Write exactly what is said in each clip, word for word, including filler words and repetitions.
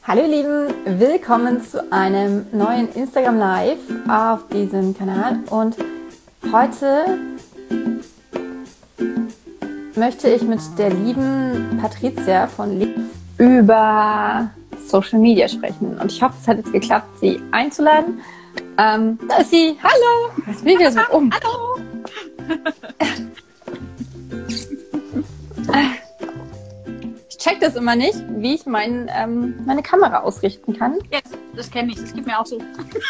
Hallo ihr Lieben, willkommen zu einem neuen Instagram Live auf diesem Kanal und heute möchte ich mit der lieben Patricia von Le über Social Media sprechen und ich hoffe, es hat jetzt geklappt, sie einzuladen. Ähm, da ist sie, hallo! Was will ich so um? Hallo! Ich check das immer nicht, wie ich mein, ähm, meine Kamera ausrichten kann. Ja, das kenne ich, das geht mir auch so.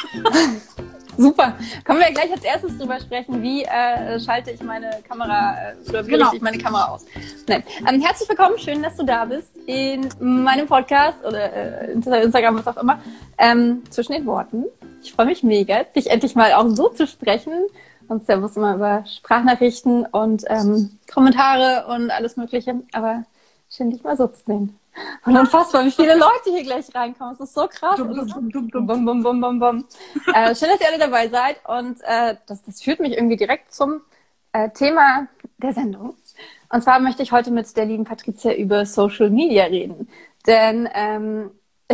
Super. Können wir gleich als erstes drüber sprechen, wie äh, schalte ich meine Kamera äh, oder wie Genau. richte ich meine Kamera aus. Nein. Ähm, herzlich willkommen, schön, dass du da bist in meinem Podcast oder äh, Instagram, was auch immer, ähm, zwischen den Worten. Ich freue mich mega, dich endlich mal auch so zu sprechen. Sonst ja muss immer über Sprachnachrichten und ähm, Kommentare und alles Mögliche, aber schön, dich mal so zu sehen. Und unfassbar, wie viele Leute hier gleich reinkommen. Es ist so krass. Dum, dum, dum, dum, dum. Bum, bum, bum, bum, bum. Äh, schön, dass ihr alle dabei seid. Und äh, das, das führt mich irgendwie direkt zum äh, Thema der Sendung. Und zwar möchte ich heute mit der lieben Patricia über Social Media reden. Denn ähm,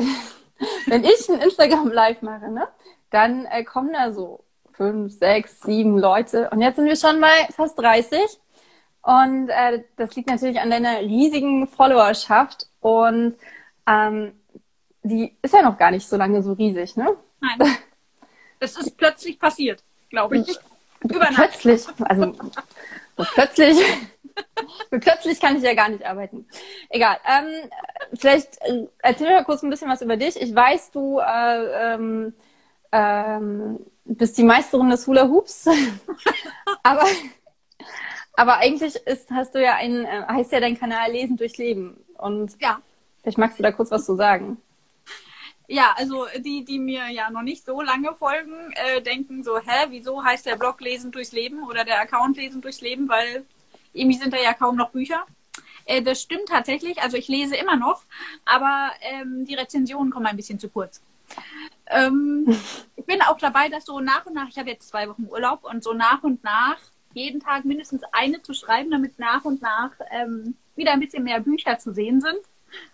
wenn ich ein Instagram Live mache, ne, dann äh, kommen da so fünf, sechs, sieben Leute. Und jetzt sind wir schon bei fast dreißig. Und äh, das liegt natürlich an deiner riesigen Followerschaft. Und ähm, die ist ja noch gar nicht so lange so riesig, ne? Nein. Das ist plötzlich passiert, glaube ich. Über Nacht. Plötzlich, also so plötzlich, so plötzlich kann ich ja gar nicht arbeiten. Egal. Ähm, vielleicht äh, erzähl mir mal kurz ein bisschen was über dich. Ich weiß, du äh, ähm, ähm, bist die Meisterin des Hula Hoops, aber aber eigentlich ist, hast du ja ein, äh, heißt ja dein Kanal Lesen durch Leben. Und Ja. vielleicht magst du da kurz was zu sagen. Ja, also die, die mir ja noch nicht so lange folgen, äh, denken so, hä, wieso heißt der Blog Lesen durchs Leben oder der Account Lesen durchs Leben, weil irgendwie sind da ja kaum noch Bücher. Äh, das stimmt tatsächlich, also ich lese immer noch, aber ähm, die Rezensionen kommen ein bisschen zu kurz. Ähm, ich bin auch dabei, dass so nach und nach, ich habe jetzt zwei Wochen Urlaub und so nach und nach jeden Tag mindestens eine zu schreiben, damit nach und nach ähm, wieder ein bisschen mehr Bücher zu sehen sind.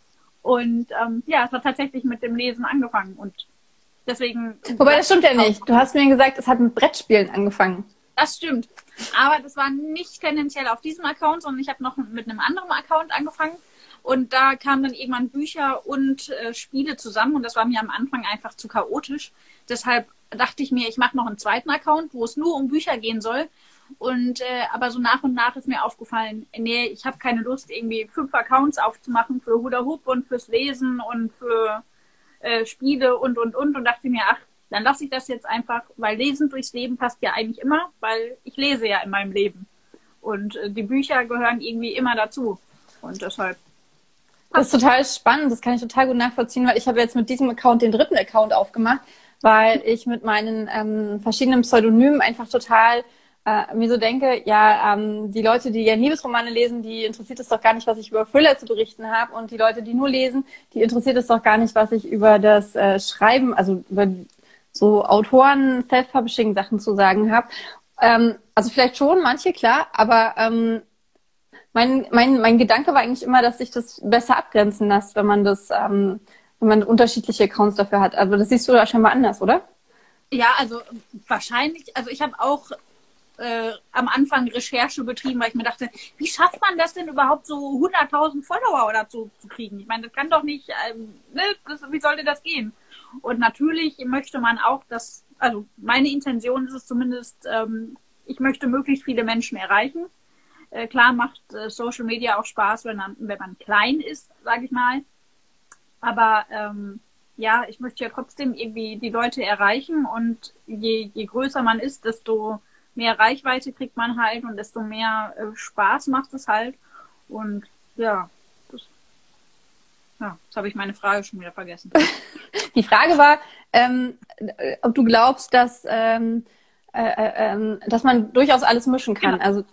Und ähm, ja, es hat tatsächlich mit dem Lesen angefangen und deswegen... Wobei, das stimmt ja nicht. Du hast mir gesagt, es hat mit Brettspielen angefangen. Das stimmt. Aber das war nicht tendenziell auf diesem Account, sondern ich habe noch mit einem anderen Account angefangen. Und da kamen dann irgendwann Bücher und äh, Spiele zusammen und das war mir am Anfang einfach zu chaotisch. Deshalb dachte ich mir, ich mache noch einen zweiten Account, wo es nur um Bücher gehen soll. Und äh, aber so nach und nach ist mir aufgefallen, nee, ich habe keine Lust, irgendwie fünf Accounts aufzumachen für Hula Hoop und fürs Lesen und für äh, Spiele und und und und dachte mir, ach, dann lasse ich das jetzt einfach, weil Lesen durchs Leben passt ja eigentlich immer, weil ich lese ja in meinem Leben. Und äh, die Bücher gehören irgendwie immer dazu. Und deshalb. Das ist total spannend, das kann ich total gut nachvollziehen, weil ich habe jetzt mit diesem Account den dritten Account aufgemacht, weil ich mit meinen ähm, verschiedenen Pseudonymen einfach total äh, mir so denke, ja, ähm, die Leute, die ja Liebesromane lesen, die interessiert es doch gar nicht, was ich über Thriller zu berichten habe und die Leute, die nur lesen, die interessiert es doch gar nicht, was ich über das äh, Schreiben, also über so Autoren, Self-Publishing-Sachen zu sagen habe. Ähm, also vielleicht schon, manche, klar, aber ähm, Mein, mein, mein Gedanke war eigentlich immer, dass sich das besser abgrenzen lässt, wenn man das, ähm, wenn man unterschiedliche Accounts dafür hat. Aber das siehst du da scheinbar anders, oder? Ja, also wahrscheinlich, also ich habe auch äh, am Anfang Recherche betrieben, weil ich mir dachte, wie schafft man das denn überhaupt so hunderttausend Follower oder so zu kriegen? Ich meine, das kann doch nicht, ähm, ne, das, wie sollte das gehen? Und natürlich möchte man auch, dass, also meine Intention ist es zumindest, ähm, ich möchte möglichst viele Menschen erreichen. Äh, klar macht äh, Social Media auch Spaß, wenn man, wenn man klein ist, sage ich mal. Aber ähm, ja, ich möchte ja trotzdem irgendwie die Leute erreichen und je, je größer man ist, desto mehr Reichweite kriegt man halt und desto mehr äh, Spaß macht es halt. Und ja, das, ja, jetzt habe ich meine Frage schon wieder vergessen. Die Frage war, ähm, ob du glaubst, dass, ähm, äh, äh, dass man durchaus alles mischen kann. Genau. Also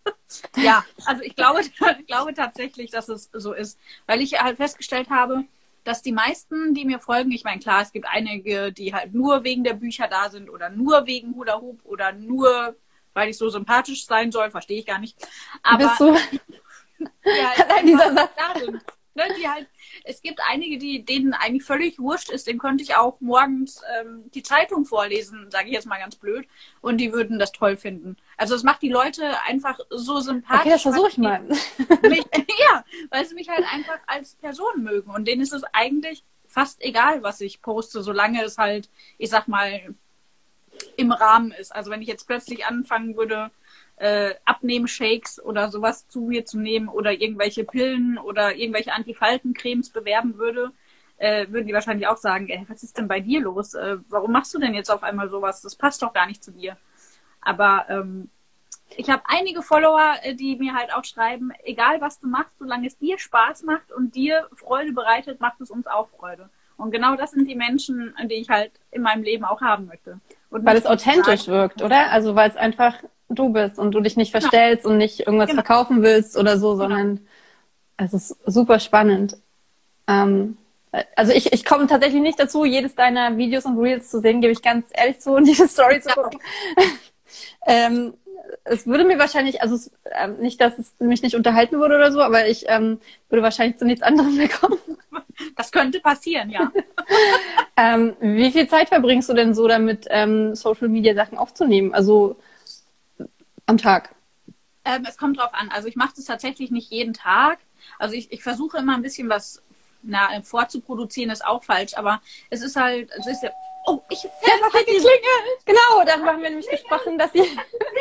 Ja, also ich glaube, ich glaube tatsächlich, dass es so ist, weil ich halt festgestellt habe, dass die meisten, die mir folgen, ich meine, klar, es gibt einige, die halt nur wegen der Bücher da sind oder nur wegen Hula Hoop oder nur, weil ich so sympathisch sein soll, verstehe ich gar nicht. Aber bist du ja, Allein dieser Satz. da sind. Ne, die halt, es gibt einige, die denen eigentlich völlig wurscht ist, denen könnte ich auch morgens ähm, die Zeitung vorlesen, sage ich jetzt mal ganz blöd, und die würden das toll finden. Also es macht die Leute einfach so sympathisch. Okay, das versuche ich mal. Mich, ja, weil sie mich halt einfach als Person mögen. Und denen ist es eigentlich fast egal, was ich poste, solange es halt, ich sag mal, im Rahmen ist. Also wenn ich jetzt plötzlich anfangen würde, äh, Abnehmen-Shakes oder sowas zu mir zu nehmen oder irgendwelche Pillen oder irgendwelche Antifaltencremes bewerben würde, äh, würden die wahrscheinlich auch sagen, ey, was ist denn bei dir los? Äh, warum machst du denn jetzt auf einmal sowas? Das passt doch gar nicht zu dir. Aber ähm, ich habe einige Follower, die mir halt auch schreiben, egal was du machst, solange es dir Spaß macht und dir Freude bereitet, macht es uns auch Freude. Und genau das sind die Menschen, die ich halt in meinem Leben auch haben möchte. Und weil es authentisch sagen, wirkt, oder? Also weil es einfach du bist und du dich nicht verstellst genau. und nicht irgendwas genau. verkaufen willst oder so, sondern genau. es ist super spannend. Ähm, also ich, ich komme tatsächlich nicht dazu, jedes deiner Videos und Reels zu sehen, gebe ich ganz ehrlich zu, und diese Story zu gucken. ähm, es würde mir wahrscheinlich, also es, ähm, nicht, dass es mich nicht unterhalten würde oder so, aber ich ähm, würde wahrscheinlich zu nichts anderem mehr kommen. Das könnte passieren, ja. ähm, wie viel Zeit verbringst du denn so damit, ähm, Social Media Sachen aufzunehmen? Also am Tag? Ähm, es kommt drauf an. Also ich mache das tatsächlich nicht jeden Tag. Also ich, ich versuche immer ein bisschen was na, vorzuproduzieren, ist auch falsch, aber es ist halt, es ist ja, oh, ich, ja, was hat die Klingel? Genau, darüber haben wir nämlich gesprochen, dass sie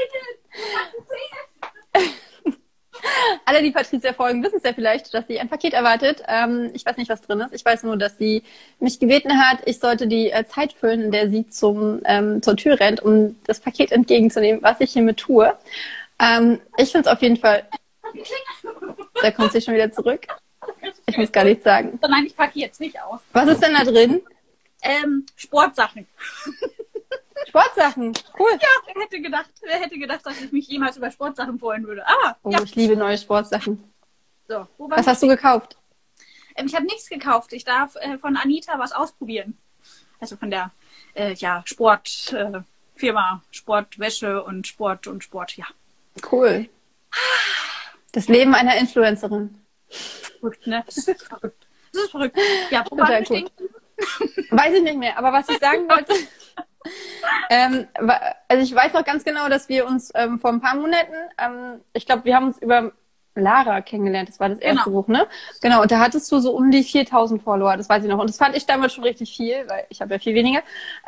alle, die Patricia folgen, wissen es ja vielleicht, dass sie ein Paket erwartet. Ähm, ich weiß nicht, was drin ist. Ich weiß nur, dass sie mich gebeten hat, ich sollte die äh, Zeit füllen, in der sie zum, ähm, zur Tür rennt, um das Paket entgegenzunehmen, was ich hiermit tue. Ähm, ich finde es auf jeden Fall... Da kommt sie schon wieder zurück. Ich muss gar nichts sagen. Nein, ich packe jetzt nicht aus. Was ist denn da drin? Ähm, Sportsachen. Sportsachen, cool. Ja, wer hätte gedacht, wer hätte gedacht, dass ich mich jemals über Sportsachen freuen würde. Ah, oh, ja. Ich liebe neue Sportsachen. So, wo was hast du gekauft? Ähm, ich habe nichts gekauft. Ich darf äh, von Anita was ausprobieren. Also von der äh, ja, Sportfirma, äh, Sportwäsche und Sport und Sport, ja. Cool. Das Leben einer Influencerin. Verrückt, ne? Das ist verrückt. Das ist verrückt. Ja, wo waren wir stehen? Weiß ich nicht mehr, aber was ich sagen wollte, ähm, also ich weiß noch ganz genau, dass wir uns ähm, vor ein paar Monaten, ähm, ich glaube, wir haben uns über Lara kennengelernt, das war das erste genau. Buch, ne? Genau, und da hattest du so um die viertausend Follower, das weiß ich noch. Und das fand ich damals schon richtig viel, weil ich habe ja viel weniger.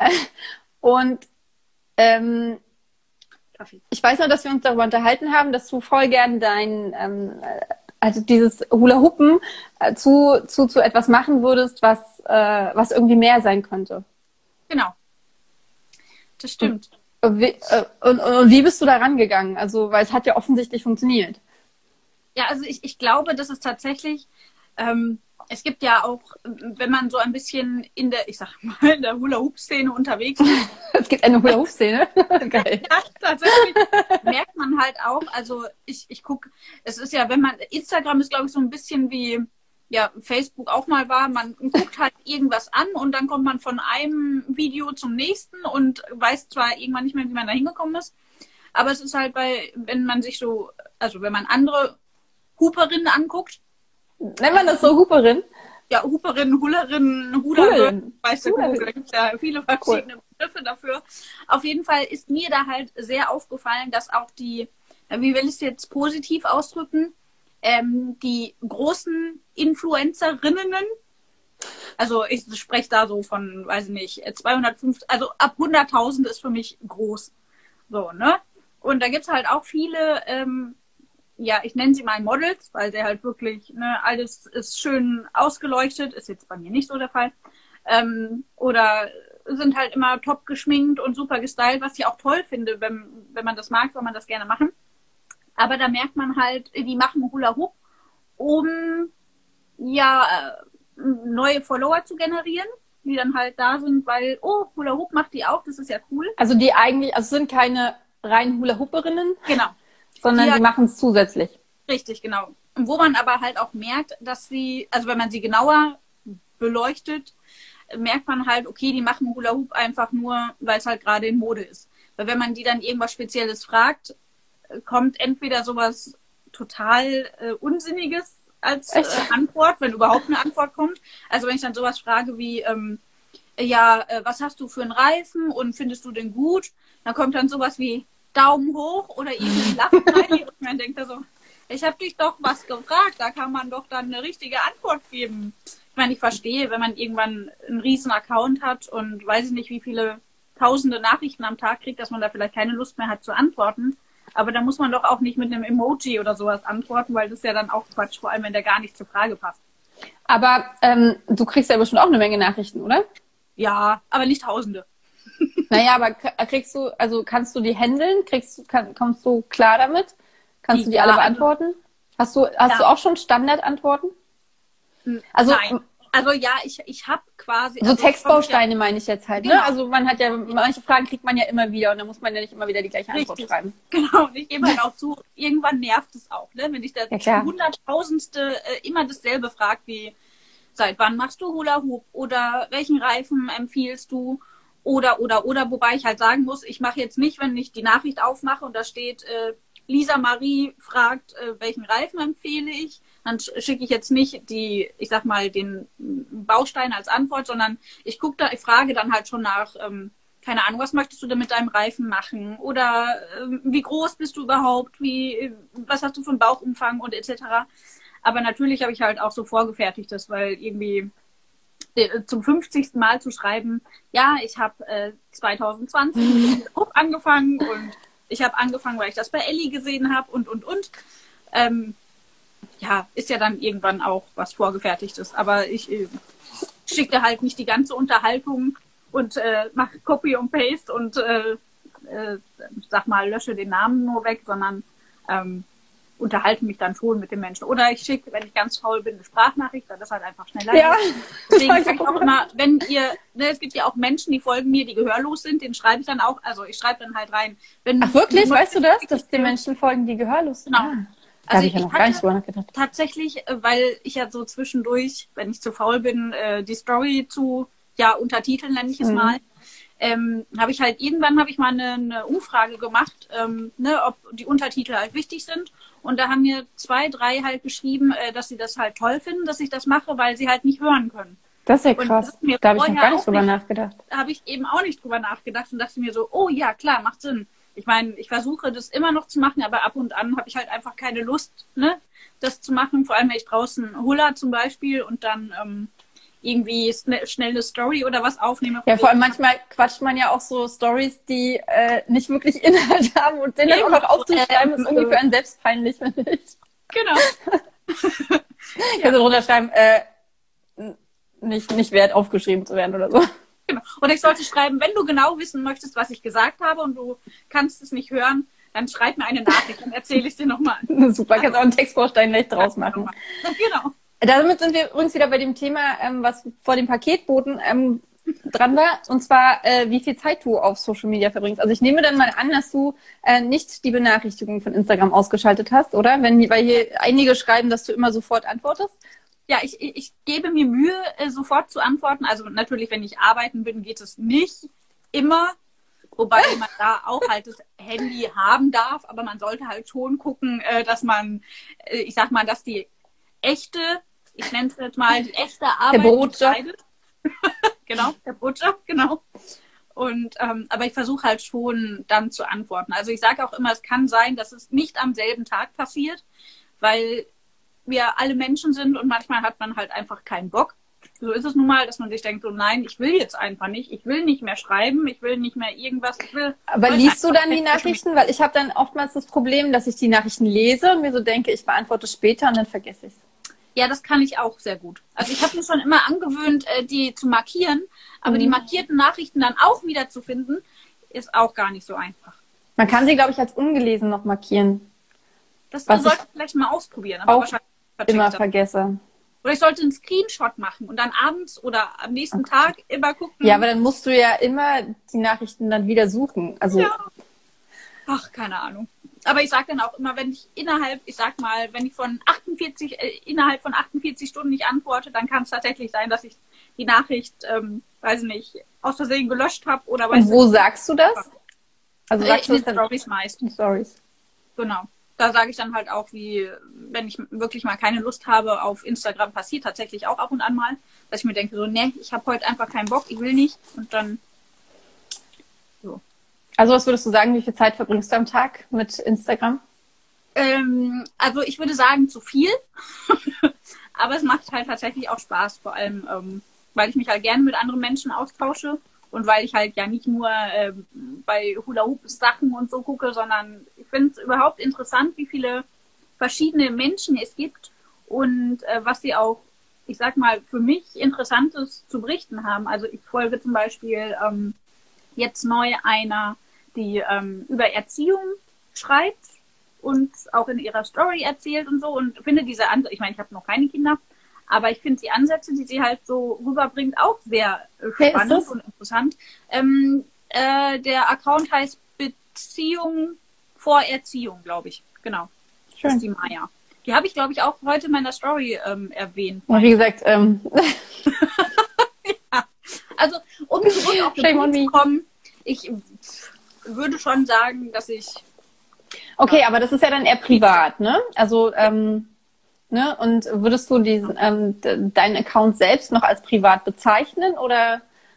Und ähm, ich weiß noch, dass wir uns darüber unterhalten haben, dass du voll gern dein, ähm, also dieses Hula-Huppen äh, zu, zu, zu etwas machen würdest, was, äh, was irgendwie mehr sein könnte. Genau. Das stimmt. Und wie, äh, und, und, und wie bist du da rangegangen? Also, weil es hat ja offensichtlich funktioniert. Ja, also ich, ich glaube, dass es tatsächlich, ähm, es gibt ja auch, wenn man so ein bisschen in der, ich sag mal, in der Hula-Hoop-Szene unterwegs ist. Es gibt eine Hula-Hoop-Szene? Geil. Ja, tatsächlich merkt man halt auch, also ich, ich gucke, es ist ja, wenn man, Instagram ist, glaube ich, so ein bisschen wie, ja, Facebook auch mal war, man guckt halt irgendwas an und dann kommt man von einem Video zum nächsten und weiß zwar irgendwann nicht mehr, wie man da hingekommen ist, aber es ist halt bei, wenn man sich so, also wenn man andere Hooperinnen anguckt. Nennt man das so Hooperin? Ja, Hooperin, Hullerin, Hula-Girl, weißt du, da gibt es ja viele verschiedene cool. Begriffe dafür. Auf jeden Fall ist mir da halt sehr aufgefallen, dass auch die, wie will ich es jetzt positiv ausdrücken, ähm, die großen Influencerinnen, also ich spreche da so von, weiß ich nicht, zweihundertfünfzig, also ab hunderttausend ist für mich groß. So, ne? Und da gibt es halt auch viele, ähm, ja, ich nenne sie mal Models, weil der halt wirklich, ne, alles ist schön ausgeleuchtet, ist jetzt bei mir nicht so der Fall. Ähm, oder sind halt immer top geschminkt und super gestylt, was ich auch toll finde, wenn, wenn man das mag, soll man das gerne machen. Aber da merkt man halt, die machen Hula Hoop, um ja neue Follower zu generieren, die dann halt da sind, weil, oh, Hula Hoop macht die auch, das ist ja cool. Also die eigentlich, also sind keine reinen Hula Hooperinnen. Genau. Sondern die, die machen es zusätzlich. Richtig, genau. Und wo man aber halt auch merkt, dass sie, also wenn man sie genauer beleuchtet, merkt man halt, okay, die machen Hula Hoop einfach nur, weil es halt gerade in Mode ist. Weil wenn man die dann irgendwas Spezielles fragt, kommt entweder sowas total äh, Unsinniges als äh, Antwort, wenn überhaupt eine Antwort kommt. Also wenn ich dann sowas frage wie, ähm, ja, äh, was hast du für einen Reifen und findest du den gut? Dann kommt dann sowas wie Daumen hoch oder irgendwie Lachsmiley und man denkt da so, ich habe dich doch was gefragt, da kann man doch dann eine richtige Antwort geben. Ich meine, ich verstehe, wenn man irgendwann einen riesen Account hat und weiß ich nicht, wie viele tausende Nachrichten am Tag kriegt, dass man da vielleicht keine Lust mehr hat zu antworten. Aber da muss man doch auch nicht mit einem Emoji oder sowas antworten, weil das ist ja dann auch Quatsch, vor allem wenn der gar nicht zur Frage passt. Aber ähm, du kriegst ja bestimmt auch eine Menge Nachrichten, oder? Ja, aber nicht tausende. Naja, aber kriegst du, also kannst du die handeln? Kriegst du, kann, kommst du klar damit? Kannst du die Ja, alle beantworten? Hast du, hast ja. du auch schon Standardantworten? Also, Nein. Also ja, ich, ich habe quasi... So also Textbausteine meine ich jetzt halt, Genau. ne? Also man hat ja, manche Fragen kriegt man ja immer wieder und da muss man ja nicht immer wieder die gleiche Antwort Richtig. schreiben. Genau, und ich gebe halt auch zu, irgendwann nervt es auch, ne? Wenn ich der Ja, klar. hunderttausendste äh, immer dasselbe fragt, wie seit wann machst du Hula Hoop oder welchen Reifen empfiehlst du oder, oder, oder, wobei ich halt sagen muss, ich mache jetzt nicht, wenn ich die Nachricht aufmache und da steht, äh, Lisa Marie fragt, äh, welchen Reifen empfehle ich, dann schicke ich jetzt nicht die, ich sag mal, den Baustein als Antwort, sondern ich gucke da, ich frage dann halt schon nach, ähm, keine Ahnung, was möchtest du denn mit deinem Reifen machen? Oder ähm, wie groß bist du überhaupt? Wie, was hast du für einen Bauchumfang und et cetera. Aber natürlich habe ich halt auch so vorgefertigtes, weil irgendwie äh, zum fünfzigsten Mal zu schreiben, ja, ich habe äh, zwanzig zwanzig mit Hoch angefangen und ich habe angefangen, weil ich das bei Elli gesehen habe und, und, und. Ähm, ja, ist ja dann irgendwann auch was Vorgefertigtes. Aber ich äh, schicke halt nicht die ganze Unterhaltung und äh, mache Copy und Paste und äh, äh, sag mal, lösche den Namen nur weg, sondern ähm, unterhalte mich dann schon mit den Menschen. Oder ich schicke, wenn ich ganz faul bin, eine Sprachnachricht, weil das halt einfach schneller Ja. ist. Deswegen sage ich auch immer, wenn ihr, ne, es gibt ja auch Menschen, die folgen mir, die gehörlos sind, den schreibe ich dann auch, also ich schreibe dann halt rein. Wenn, Ach wirklich? Weißt du das? Dass die Menschen folgen, die gehörlos sind? Genau. Ah, da Also habe ich ja ich noch gar nicht hatte drüber nachgedacht. tatsächlich, äh, weil ich ja so zwischendurch, wenn ich zu faul bin, äh, die Story zu, ja, untertiteln nenne ich es Mhm. mal, ähm, habe ich halt, irgendwann habe ich mal eine, eine Umfrage gemacht, ähm, ne, ob die Untertitel halt wichtig sind. Und da haben mir zwei, drei halt geschrieben, äh, dass sie das halt toll finden, dass ich das mache, weil sie halt nicht hören können. Das ist ja Und krass. das ist mir Da habe ich noch vorher gar nicht auch drüber nicht- nachgedacht. Da habe ich eben auch nicht drüber nachgedacht und dachte mir so, oh ja, klar, macht Sinn. Ich meine, ich versuche das immer noch zu machen, aber ab und an habe ich halt einfach keine Lust, ne, das zu machen. Vor allem, wenn ich draußen Hulla zum Beispiel und dann ähm, irgendwie sn- schnell eine Story oder was aufnehme. Ja, vor allem manchmal quatscht man ja auch so Stories, die äh, nicht wirklich Inhalt haben und den dann auch Eben. noch aufzuschreiben, Ähm, ist irgendwie für einen selbst peinlich, finde ich. Genau. Ich könnte drunter schreiben, äh, n- nicht, nicht wert, aufgeschrieben zu werden oder so. Genau. Oder ich sollte schreiben, wenn du genau wissen möchtest, was ich gesagt habe und du kannst es nicht hören, dann schreib mir eine Nachricht, dann erzähle ich dir nochmal. Super, kannst auch einen Textbaustein gleich draus machen. Genau. Damit sind wir übrigens wieder bei dem Thema, ähm, was vor dem Paketboten ähm, dran war, und zwar, äh, wie viel Zeit du auf Social Media verbringst. Also ich nehme dann mal an, dass du äh, nicht die Benachrichtigungen von Instagram ausgeschaltet hast, oder? Wenn, weil hier einige schreiben, dass du immer sofort antwortest. Ja, ich, ich, ich gebe mir Mühe, äh, sofort zu antworten. Also natürlich, wenn ich arbeiten bin, geht es nicht immer. Wobei man da auch halt das Handy haben darf. Aber man sollte halt schon gucken, äh, dass man, äh, ich sag mal, dass die echte, ich nenne es jetzt mal, die echte Arbeit Brotjob. entscheidet. Genau, der Brotjob, genau. Und ähm, aber ich versuche halt schon dann zu antworten. Also ich sage auch immer, es kann sein, dass es nicht am selben Tag passiert, weil wir alle Menschen sind und manchmal hat man halt einfach keinen Bock. So ist es nun mal, dass man sich denkt, so nein, ich will jetzt einfach nicht, ich will nicht mehr schreiben, ich will nicht mehr irgendwas, ich will. Aber heute liest du einfach dann die weg- Nachrichten? Weil ich habe dann oftmals das Problem, dass ich die Nachrichten lese und mir so denke, ich beantworte später und dann vergesse ich es. Ja, das kann ich auch sehr gut. Also ich habe mir schon immer angewöhnt, äh, die zu markieren, aber Mhm. die markierten Nachrichten dann auch wieder zu finden, ist auch gar nicht so einfach. Man kann sie, glaube ich, als ungelesen noch markieren. Das Was sollte ich ich vielleicht mal ausprobieren, aber auch wahrscheinlich vercheckt Immer das. vergesse. Oder ich sollte einen Screenshot machen und dann abends oder am nächsten Tag immer gucken. Ja, aber dann musst du ja immer die Nachrichten dann wieder suchen. Also Ja. Ach, keine Ahnung. Aber ich sage dann auch immer, wenn ich innerhalb, ich sag mal, wenn ich von achtundvierzig, äh, innerhalb von achtundvierzig Stunden nicht antworte, dann kann es tatsächlich sein, dass ich die Nachricht, ähm, weiß ich nicht, aus Versehen gelöscht habe oder weiß und wo nicht. sagst du das? Also Äh, sagst in du den das dann Stories meist. in Stories? Genau. da sage ich dann halt auch, wie, wenn ich wirklich mal keine Lust habe auf Instagram, passiert tatsächlich auch ab und an mal, dass ich mir denke, so, ne, ich habe heute einfach keinen Bock, ich will nicht. Und dann so. Also was würdest du sagen, wie viel Zeit verbringst du am Tag mit Instagram? Ähm, also ich würde sagen, zu viel. Aber es macht halt tatsächlich auch Spaß, vor allem, ähm, weil ich mich halt gerne mit anderen Menschen austausche und weil ich halt ja nicht nur ähm, bei Hula-Hoop-Sachen und so gucke, sondern ich finde es überhaupt interessant, wie viele verschiedene Menschen es gibt und äh, was sie auch, ich sag mal, für mich Interessantes zu berichten haben. Also ich folge zum Beispiel ähm, jetzt neu einer, die ähm, über Erziehung schreibt und auch in ihrer Story erzählt und so und finde diese Ansätze, ich meine, ich habe noch keine Kinder, aber ich finde die Ansätze, die sie halt so rüberbringt, auch sehr äh, spannend und interessant. Ähm, äh, der Account heißt Beziehung vor Erziehung, glaube ich. Genau. Schön. Das ist die Maya. Die habe ich, glaube ich, auch heute in meiner Story ähm, erwähnt. Ja, wie gesagt, ähm... ja. Also, um zurück auf den Punkt zu kommen, ich würde schon sagen, dass ich... Okay, ja. Aber das ist ja dann eher privat, ne? Also, ähm... Ne? Und würdest du diesen, ähm, deinen Account selbst noch als privat bezeichnen oder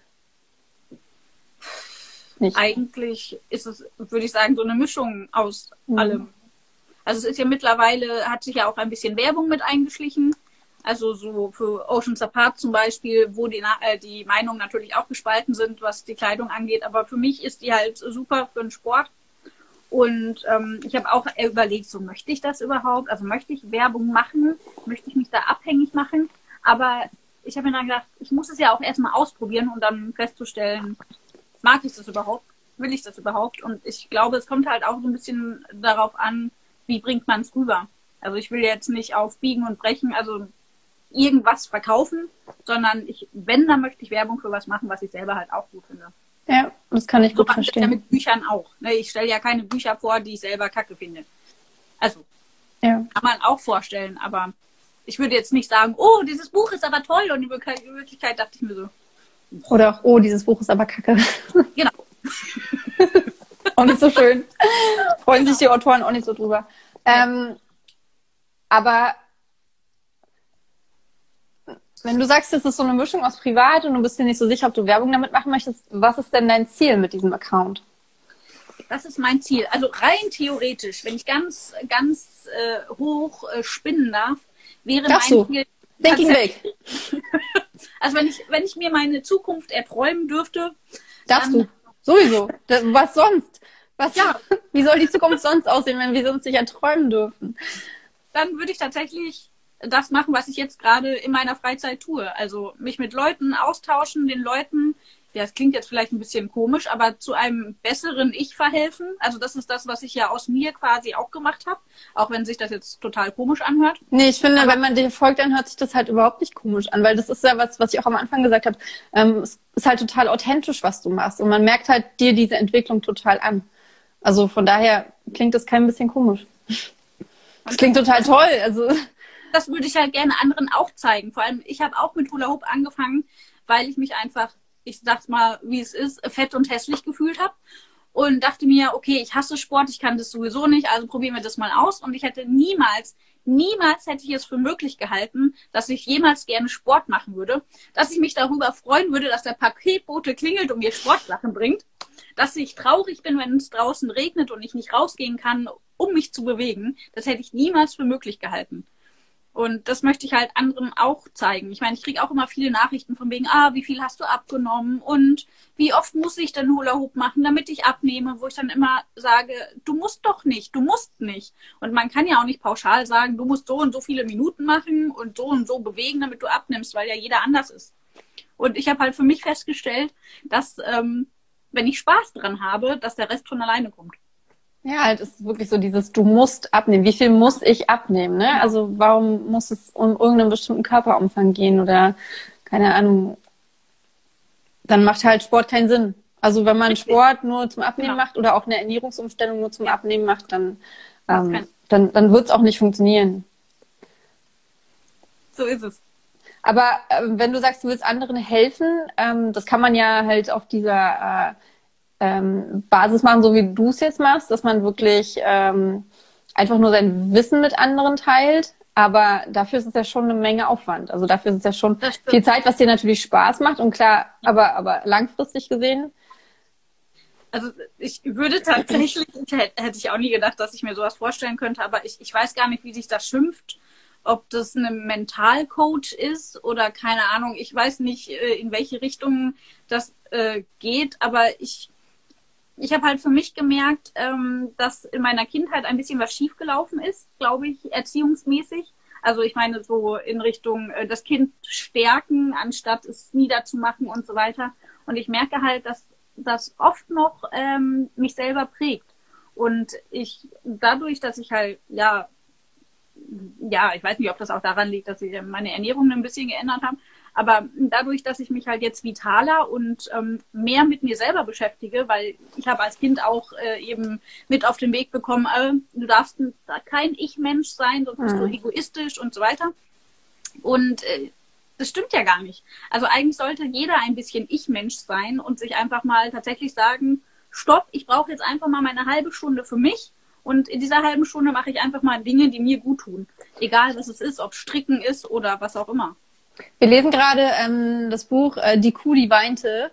nicht? Eigentlich ist es, würde ich sagen, so eine Mischung aus mhm. allem. Also es ist ja mittlerweile, hat sich ja auch ein bisschen Werbung mit eingeschlichen. Also so für Oceans Apart zum Beispiel, wo die, äh, die Meinungen natürlich auch gespalten sind, was die Kleidung angeht. Aber für mich ist die halt super für den Sport. Und ähm, ich habe auch überlegt, so möchte ich das überhaupt? Also möchte ich Werbung machen? Möchte ich mich da abhängig machen? Aber ich habe mir dann gedacht, ich muss es ja auch erstmal ausprobieren und dann festzustellen, mag ich das überhaupt? Will ich das überhaupt? Und ich glaube, es kommt halt auch so ein bisschen darauf an, wie bringt man es rüber? Also ich will jetzt nicht auf Biegen und Brechen, also irgendwas verkaufen, sondern ich, wenn, dann möchte ich Werbung für was machen, was ich selber halt auch gut finde. Ja, das kann ich gut so verstehen. Ja, mit Büchern auch. Ich stelle ja keine Bücher vor, die ich selber kacke finde. Also, ja. Kann man auch vorstellen, aber ich würde jetzt nicht sagen, oh, dieses Buch ist aber toll und in Wirklichkeit dachte ich mir so. Oder auch, oh, dieses Buch ist aber kacke. Genau. Auch nicht so schön. Freuen genau. sich die Autoren auch nicht so drüber. Ja. Ähm, aber wenn du sagst, es ist so eine Mischung aus privat und du bist dir nicht so sicher, ob du Werbung damit machen möchtest, was ist denn dein Ziel mit diesem Account? Das ist mein Ziel. Also rein theoretisch, wenn ich ganz, ganz äh, hoch äh, spinnen darf, wäre Darfst mein du? Ziel... Thinking big. Also wenn ich, wenn ich mir meine Zukunft erträumen dürfte... Darfst dann, du? Sowieso. Was sonst? Was, ja. Wie soll die Zukunft sonst aussehen, wenn wir sonst nicht erträumen dürfen? Dann würde ich tatsächlich das machen, was ich jetzt gerade in meiner Freizeit tue. Also mich mit Leuten austauschen, den Leuten, ja, das klingt jetzt vielleicht ein bisschen komisch, aber zu einem besseren Ich verhelfen. Also das ist das, was ich ja aus mir quasi auch gemacht habe, auch wenn sich das jetzt total komisch anhört. Nee, ich finde, aber wenn man dir folgt, dann hört sich das halt überhaupt nicht komisch an, weil das ist ja was, was ich auch am Anfang gesagt habe. Ähm, es ist halt total authentisch, was du machst und man merkt halt dir diese Entwicklung total an. Also von daher klingt das kein bisschen komisch. Das klingt total toll. Also das würde ich halt gerne anderen auch zeigen. Vor allem, ich habe auch mit Hula Hoop angefangen, weil ich mich einfach, ich sag's mal, wie es ist, fett und hässlich gefühlt habe. Und dachte mir, okay, ich hasse Sport, ich kann das sowieso nicht, also probieren wir das mal aus. Und ich hätte niemals, niemals hätte ich es für möglich gehalten, dass ich jemals gerne Sport machen würde. Dass ich mich darüber freuen würde, dass der Paketbote klingelt und mir Sportsachen bringt. Dass ich traurig bin, wenn es draußen regnet und ich nicht rausgehen kann, um mich zu bewegen. Das hätte ich niemals für möglich gehalten. Und das möchte ich halt anderen auch zeigen. Ich meine, ich kriege auch immer viele Nachrichten von wegen, ah, wie viel hast du abgenommen und wie oft muss ich denn Hula Hoop machen, damit ich abnehme, wo ich dann immer sage, du musst doch nicht, du musst nicht. Und man kann ja auch nicht pauschal sagen, du musst so und so viele Minuten machen und so und so bewegen, damit du abnimmst, weil ja jeder anders ist. Und ich habe halt für mich festgestellt, dass, ähm, wenn ich Spaß dran habe, dass der Rest von alleine kommt. Ja, halt ist wirklich so dieses, du musst abnehmen. Wie viel muss ich abnehmen, ne? Also warum muss es um irgendeinen bestimmten Körperumfang gehen oder, keine Ahnung, dann macht halt Sport keinen Sinn. Also wenn man Richtig. Sport nur zum Abnehmen genau. macht oder auch eine Ernährungsumstellung nur zum ja. Abnehmen macht, dann, ähm, dann, dann wird es auch nicht funktionieren. So ist es. Aber äh, wenn du sagst, du willst anderen helfen, ähm, das kann man ja halt auf dieser äh, ähm, Basis machen, so wie du es jetzt machst, dass man wirklich ähm, einfach nur sein Wissen mit anderen teilt. Aber dafür ist es ja schon eine Menge Aufwand. Also dafür ist es ja schon viel Zeit, was dir natürlich Spaß macht. Und klar, aber, aber langfristig gesehen. Also ich würde tatsächlich, hätte ich auch nie gedacht, dass ich mir sowas vorstellen könnte, aber ich, ich weiß gar nicht, wie sich das schimpft, ob das eine Mentalcoach ist oder keine Ahnung. Ich weiß nicht, in welche Richtung das äh, geht, aber ich, ich habe halt für mich gemerkt, ähm, dass in meiner Kindheit ein bisschen was schiefgelaufen ist, glaube ich, erziehungsmäßig. Also ich meine so in Richtung äh, das Kind stärken, anstatt es niederzumachen und so weiter. Und ich merke halt, dass das oft noch ähm, mich selber prägt. Und ich dadurch, dass ich halt, ja, ja, ich weiß nicht, ob das auch daran liegt, dass ich meine Ernährung ein bisschen geändert habe, aber dadurch, dass ich mich halt jetzt vitaler und ähm, mehr mit mir selber beschäftige, weil ich habe als Kind auch äh, eben mit auf den Weg bekommen, äh, du darfst kein Ich-Mensch sein, sonst bist du egoistisch und so weiter. Und äh, das stimmt ja gar nicht. Also eigentlich sollte jeder ein bisschen Ich-Mensch sein und sich einfach mal tatsächlich sagen, stopp, ich brauche jetzt einfach mal meine halbe Stunde für mich und in dieser halben Stunde mache ich einfach mal Dinge, die mir gut tun. Egal, was es ist, ob Stricken ist oder was auch immer. Wir lesen gerade ähm, das Buch äh, Die Kuh, die weinte.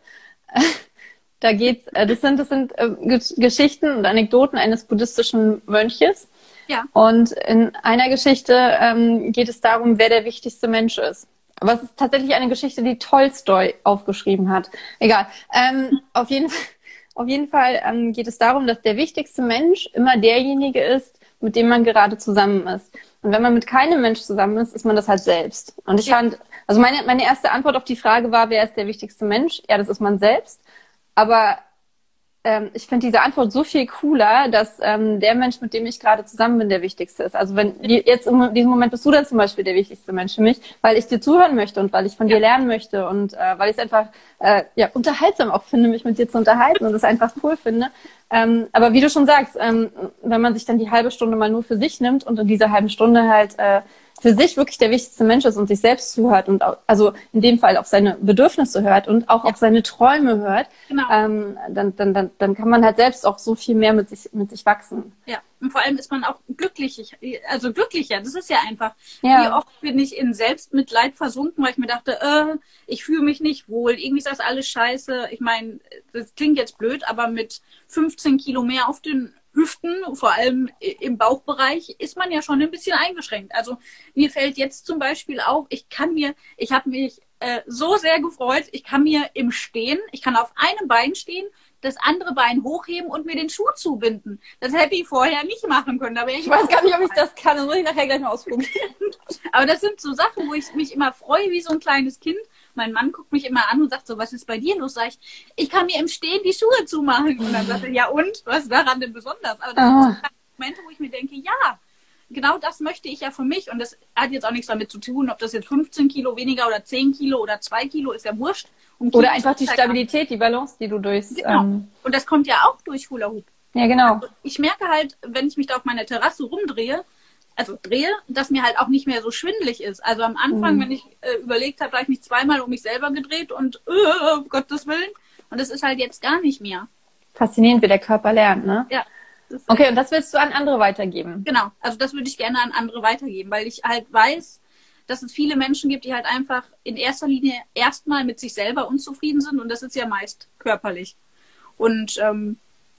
Da geht's, äh, das sind, das sind äh, Geschichten und Anekdoten eines buddhistischen Mönches. Ja. Und in einer Geschichte ähm, geht es darum, wer der wichtigste Mensch ist. Aber es ist tatsächlich eine Geschichte, die Tolstoi aufgeschrieben hat. Egal. Ähm, auf jeden Fall, auf jeden Fall ähm, geht es darum, dass der wichtigste Mensch immer derjenige ist, mit dem man gerade zusammen ist. Und wenn man mit keinem Mensch zusammen ist, ist man das halt selbst. Und ich ja. fand, also meine, meine erste Antwort auf die Frage war, wer ist der wichtigste Mensch? Ja, das ist man selbst. Aber ähm, ich finde diese Antwort so viel cooler, dass ähm, der Mensch, mit dem ich gerade zusammen bin, der wichtigste ist. Also wenn jetzt in diesem Moment bist du dann zum Beispiel der wichtigste Mensch für mich, weil ich dir zuhören möchte und weil ich von ja. dir lernen möchte und äh, weil ich es einfach äh, ja unterhaltsam auch finde, mich mit dir zu unterhalten und es einfach cool finde. Ähm, aber wie du schon sagst, ähm, wenn man sich dann die halbe Stunde mal nur für sich nimmt und in dieser halben Stunde halt äh, für sich wirklich der wichtigste Mensch ist und sich selbst zuhört und auch, also in dem Fall auf seine Bedürfnisse hört und auch ja. auf seine Träume hört, genau. ähm, dann, dann, dann, dann kann man halt selbst auch so viel mehr mit sich, mit sich wachsen. Ja, und vor allem ist man auch glücklich, also glücklicher, das ist ja einfach. Ja. Wie oft bin ich in Selbstmitleid versunken, weil ich mir dachte, äh, ich fühle mich nicht wohl, irgendwie ist das alles scheiße. Ich meine, das klingt jetzt blöd, aber mit fünfzehn Kilo mehr auf den Hüften, vor allem im Bauchbereich, ist man ja schon ein bisschen eingeschränkt. Also mir fällt jetzt zum Beispiel auf, ich kann mir, ich habe mich äh, so sehr gefreut, ich kann mir im Stehen, ich kann auf einem Bein stehen, das andere Bein hochheben und mir den Schuh zubinden. Das hätte ich vorher nicht machen können. Da ich ich weiß gar nicht, ob ich das kann. Das muss ich nachher gleich mal ausprobieren. Aber das sind so Sachen, wo ich mich immer freue wie so ein kleines Kind. Mein Mann guckt mich immer an und sagt so, was ist bei dir los? Sag ich, ich kann mir im Stehen die Schuhe zumachen. Und dann sagt er, ja und? Was ist daran denn besonders? Aber das oh. sind so Momente, wo ich mir denke, ja, genau das möchte ich ja für mich. Und das hat jetzt auch nichts damit zu tun, ob das jetzt fünfzehn Kilo weniger oder zehn Kilo oder zwei Kilo, ist ja wurscht. Um oder einfach die Stabilität, die Balance, die du durchs... Genau. Ähm und das kommt ja auch durch Hula Hoop. Ja, genau. Also ich merke halt, wenn ich mich da auf meiner Terrasse rumdrehe, also drehe, dass mir halt auch nicht mehr so schwindelig ist. Also am Anfang, mhm. wenn ich äh, überlegt habe, da habe ich mich zweimal um mich selber gedreht und äh, um Gottes Willen. Und das ist halt jetzt gar nicht mehr. Faszinierend, wie der Körper lernt, ne? Ja. Okay, und das willst du an andere weitergeben? Genau, also das würde ich gerne an andere weitergeben, weil ich halt weiß, dass es viele Menschen gibt, die halt einfach in erster Linie erstmal mit sich selber unzufrieden sind und das ist ja meist körperlich. Und ähm,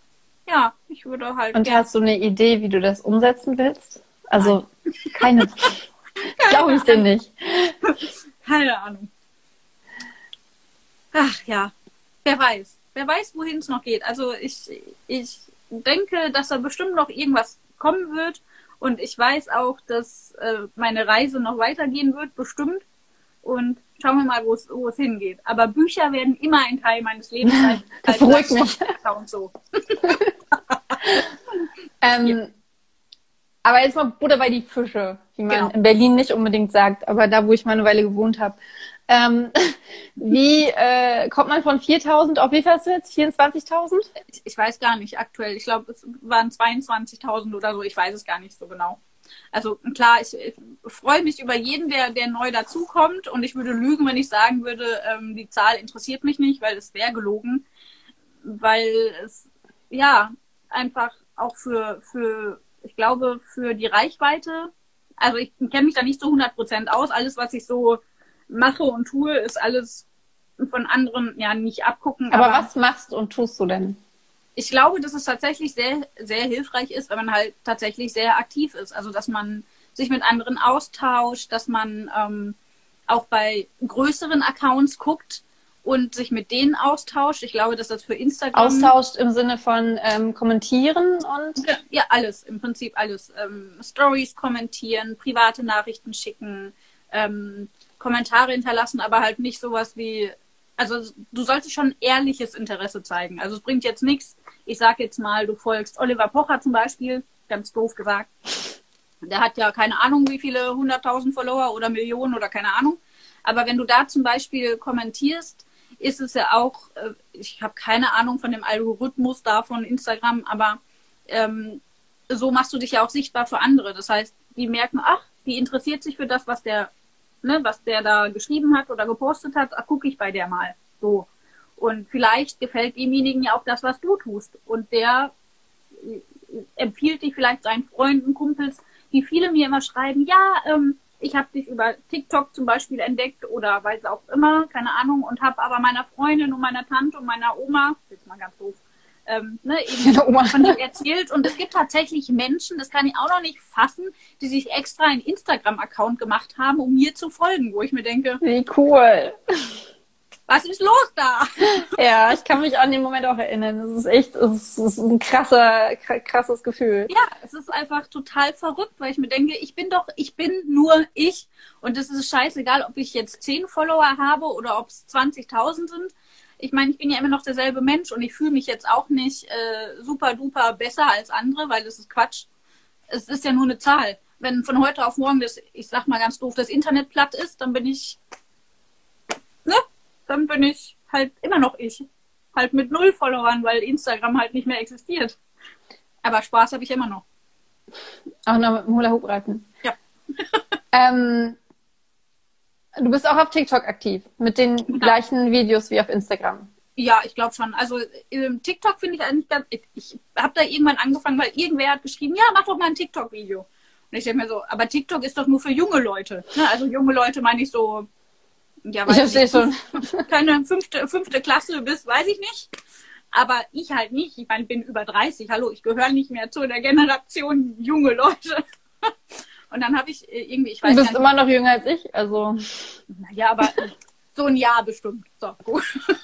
ja, ich würde halt... Und hast du eine Idee, wie du das umsetzen willst? Also Nein. keine... glaube ich dir nicht. Keine Ahnung. Ach ja, wer weiß. Wer weiß, wohin es noch geht. Also ich, ich denke, dass da bestimmt noch irgendwas kommen wird. Und ich weiß auch, dass äh, meine Reise noch weitergehen wird, bestimmt. Und schauen wir mal, wo es wo es hingeht. Aber Bücher werden immer ein Teil meines Lebens sein. Das beruhigt mich. Und so. ähm, ja. Aber jetzt mal Butter bei die Fische, wie man genau. in Berlin nicht unbedingt sagt, aber da, wo ich mal eine Weile gewohnt habe. Ähm, wie äh, kommt man von viertausend auf wie viel hast du jetzt? vierundzwanzigtausend? Ich, ich weiß gar nicht aktuell. Ich glaube, es waren zweiundzwanzigtausend oder so. Ich weiß es gar nicht so genau. Also klar, ich, ich freue mich über jeden, der, der neu dazukommt. Und ich würde lügen, wenn ich sagen würde, ähm, die Zahl interessiert mich nicht, weil es wäre gelogen. Weil es, ja, einfach auch für, für ich glaube, für die Reichweite, also ich kenne mich da nicht zu hundert Prozent aus. Alles, was ich so mache und tue, ist alles von anderen ja nicht abgucken. Aber, aber was machst und tust du denn? Ich glaube, dass es tatsächlich sehr, sehr hilfreich ist, wenn man halt tatsächlich sehr aktiv ist. Also, dass man sich mit anderen austauscht, dass man ähm, auch bei größeren Accounts guckt und sich mit denen austauscht. Ich glaube, dass das für Instagram... Austauscht im Sinne von ähm, kommentieren und... Ja, ja, alles. Im Prinzip alles. Ähm, Stories kommentieren, private Nachrichten schicken, ähm, Kommentare hinterlassen, aber halt nicht sowas wie... Also du solltest schon ehrliches Interesse zeigen. Also es bringt jetzt nichts. Ich sag jetzt mal, du folgst Oliver Pocher zum Beispiel, ganz doof gesagt. Der hat ja keine Ahnung, wie viele hunderttausend Follower oder Millionen oder keine Ahnung. Aber wenn du da zum Beispiel kommentierst, ist es ja auch, ich habe keine Ahnung von dem Algorithmus da von Instagram, aber ähm, so machst du dich ja auch sichtbar für andere. Das heißt, die merken, ach, die interessiert sich für das, was der Ne, was der da geschrieben hat oder gepostet hat, gucke ich bei der mal. So. Und vielleicht gefällt demjenigen ja auch das, was du tust. Und der empfiehlt dich vielleicht seinen Freunden, Kumpels, die viele mir immer schreiben, ja, ähm, ich habe dich über TikTok zum Beispiel entdeckt oder weiß auch immer, keine Ahnung, und habe aber meiner Freundin und meiner Tante und meiner Oma, jetzt mal ganz doof, Ähm, ne, eben Oma. von dir erzählt. Und es gibt tatsächlich Menschen, das kann ich auch noch nicht fassen, die sich extra einen Instagram-Account gemacht haben, um mir zu folgen, wo ich mir denke, wie cool. Was ist los da? Ja, ich kann mich an den Moment auch erinnern. Es ist echt, es ist ein krasser, krasses Gefühl. Ja, es ist einfach total verrückt, weil ich mir denke, ich bin doch, ich bin nur ich. Und es ist scheißegal, ob ich jetzt zehn Follower habe oder ob es zwanzigtausend sind. Ich meine, ich bin ja immer noch derselbe Mensch und ich fühle mich jetzt auch nicht äh, super duper besser als andere, weil das ist Quatsch. Es ist ja nur eine Zahl. Wenn von heute auf morgen das, ich sag mal ganz doof, das Internet platt ist, dann bin ich, ne? Dann bin ich halt immer noch ich. Halt mit null Followern, weil Instagram halt nicht mehr existiert. Aber Spaß habe ich immer noch. Auch noch mit dem Hula-Hoop-Reifen. Ja. ähm, Du bist auch auf TikTok aktiv, mit den ja. gleichen Videos wie auf Instagram. Ja, ich glaube schon. Also ähm, TikTok finde ich eigentlich ganz... Ich, ich habe da irgendwann angefangen, weil irgendwer hat geschrieben, ja, mach doch mal ein TikTok-Video. Und ich denke mir so, aber TikTok ist doch nur für junge Leute. Ne? Also junge Leute meine ich so... Ja, weiß ich verstehe schon. Keine fünfte, fünfte Klasse bist, weiß ich nicht. Aber ich halt nicht. Ich meine, ich bin über dreißig. Hallo, ich gehöre nicht mehr zu der Generation junge Leute. Und dann habe ich irgendwie, ich weiß nicht. Du bist nicht, immer noch jünger als ich, also. Naja, aber so ein Jahr bestimmt. So, gut.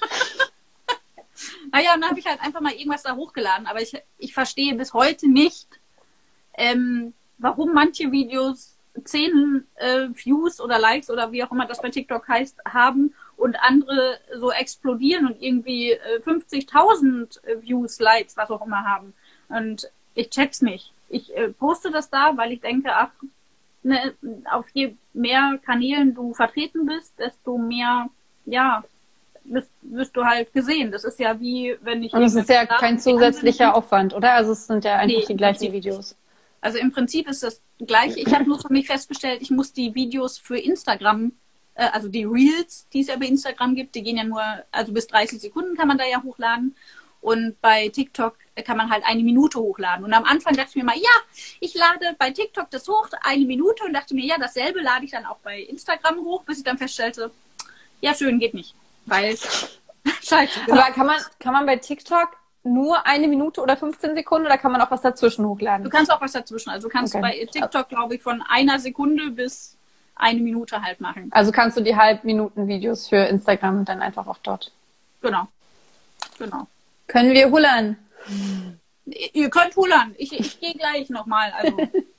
Naja, und dann habe ich halt einfach mal irgendwas da hochgeladen. Aber ich, ich verstehe bis heute nicht, ähm, warum manche Videos zehn äh, Views oder Likes oder wie auch immer das bei TikTok heißt, haben und andere so explodieren und irgendwie äh, fünfzigtausend Views, Likes, was auch immer haben. Und ich check's nicht. Ich äh, poste das da, weil ich denke, ach, ne, auf je mehr Kanälen du vertreten bist, desto mehr, ja, bist, wirst du halt gesehen. Das ist ja wie, wenn ich... Und es ist ja kein zusätzlicher Aufwand, oder? Also es sind ja einfach nee, die gleichen Videos. Also im Prinzip ist das gleiche. Ich habe nur für mich festgestellt, ich muss die Videos für Instagram, äh, also die Reels, die es ja bei Instagram gibt, die gehen ja nur, also bis dreißig Sekunden kann man da ja hochladen. Und bei TikTok kann man halt eine Minute hochladen. Und am Anfang dachte ich mir mal, ja, ich lade bei TikTok das hoch, eine Minute, und dachte mir, ja, dasselbe lade ich dann auch bei Instagram hoch, bis ich dann feststellte, ja, schön, geht nicht. Weil, scheiße. Genau. Aber kann man, kann man bei TikTok nur eine Minute oder fünfzehn Sekunden oder kann man auch was dazwischen hochladen? Du kannst auch was dazwischen. Also du kannst okay. bei TikTok, glaube ich, von einer Sekunde bis eine Minute halt machen. Also kannst du die Halbminuten-Videos für Instagram dann einfach auch dort. Genau. Genau. Können wir hullern? Ihr könnt hullern. Ich, ich gehe gleich nochmal. Also.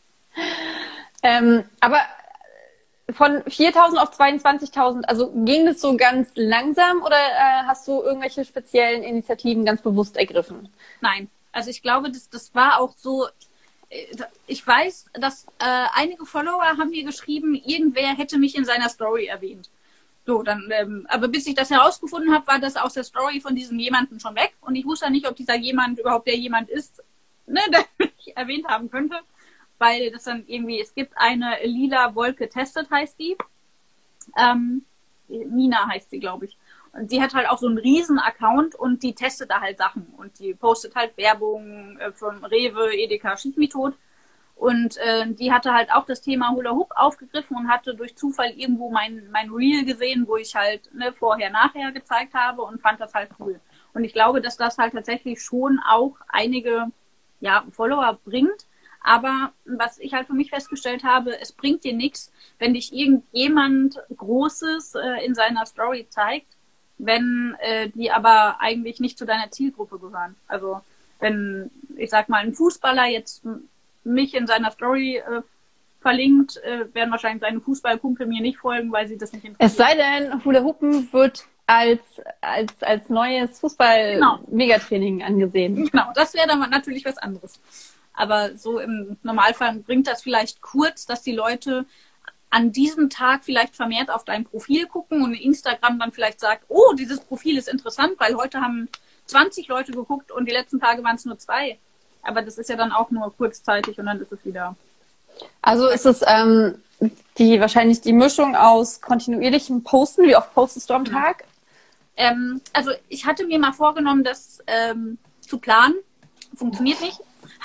ähm, aber von viertausend auf zweiundzwanzigtausend, also ging das so ganz langsam oder äh, hast du irgendwelche speziellen Initiativen ganz bewusst ergriffen? Nein, also ich glaube, das, das war auch so, ich weiß, dass äh, einige Follower haben mir geschrieben, irgendwer hätte mich in seiner Story erwähnt. So, dann, ähm, aber bis ich das herausgefunden habe, war das aus der Story von diesem jemanden schon weg und ich wusste nicht, ob dieser jemand überhaupt der jemand ist, ne, der mich erwähnt haben könnte. Weil das dann irgendwie, es gibt eine lila Wolke testet, heißt die. Ähm, Nina heißt sie, glaube ich. Und sie hat halt auch so einen riesen Account und die testet da halt Sachen. Und die postet halt Werbung äh, von Rewe, Edeka, schieß mich tot. Und äh, die hatte halt auch das Thema Hula Hoop aufgegriffen und hatte durch Zufall irgendwo mein, mein Reel gesehen, wo ich halt ne, vorher, nachher gezeigt habe und fand das halt cool. Und ich glaube, dass das halt tatsächlich schon auch einige ja, Follower bringt. Aber was ich halt für mich festgestellt habe, es bringt dir nichts, wenn dich irgendjemand Großes äh, in seiner Story zeigt, wenn äh, die aber eigentlich nicht zu deiner Zielgruppe gehören. Also wenn, ich sag mal, ein Fußballer jetzt mich in seiner Story äh, verlinkt, äh, werden wahrscheinlich seine Fußballkumpel mir nicht folgen, weil sie das nicht interessiert. Es sei denn, Hula Hoopen wird als, als, als neues Fußball-Megatraining genau. angesehen. Genau, das wäre dann natürlich was anderes. Aber so im Normalfall bringt das vielleicht kurz, dass die Leute an diesem Tag vielleicht vermehrt auf dein Profil gucken und Instagram dann vielleicht sagt, oh, dieses Profil ist interessant, weil heute haben zwanzig Leute geguckt und die letzten Tage waren es nur zwei. Aber das ist ja dann auch nur kurzzeitig und dann ist es wieder. Also ist es ähm, die wahrscheinlich die Mischung aus kontinuierlichem Posten. Wie oft postest du am Tag? Ähm, also ich hatte mir mal vorgenommen, das ähm, zu planen. Funktioniert nicht.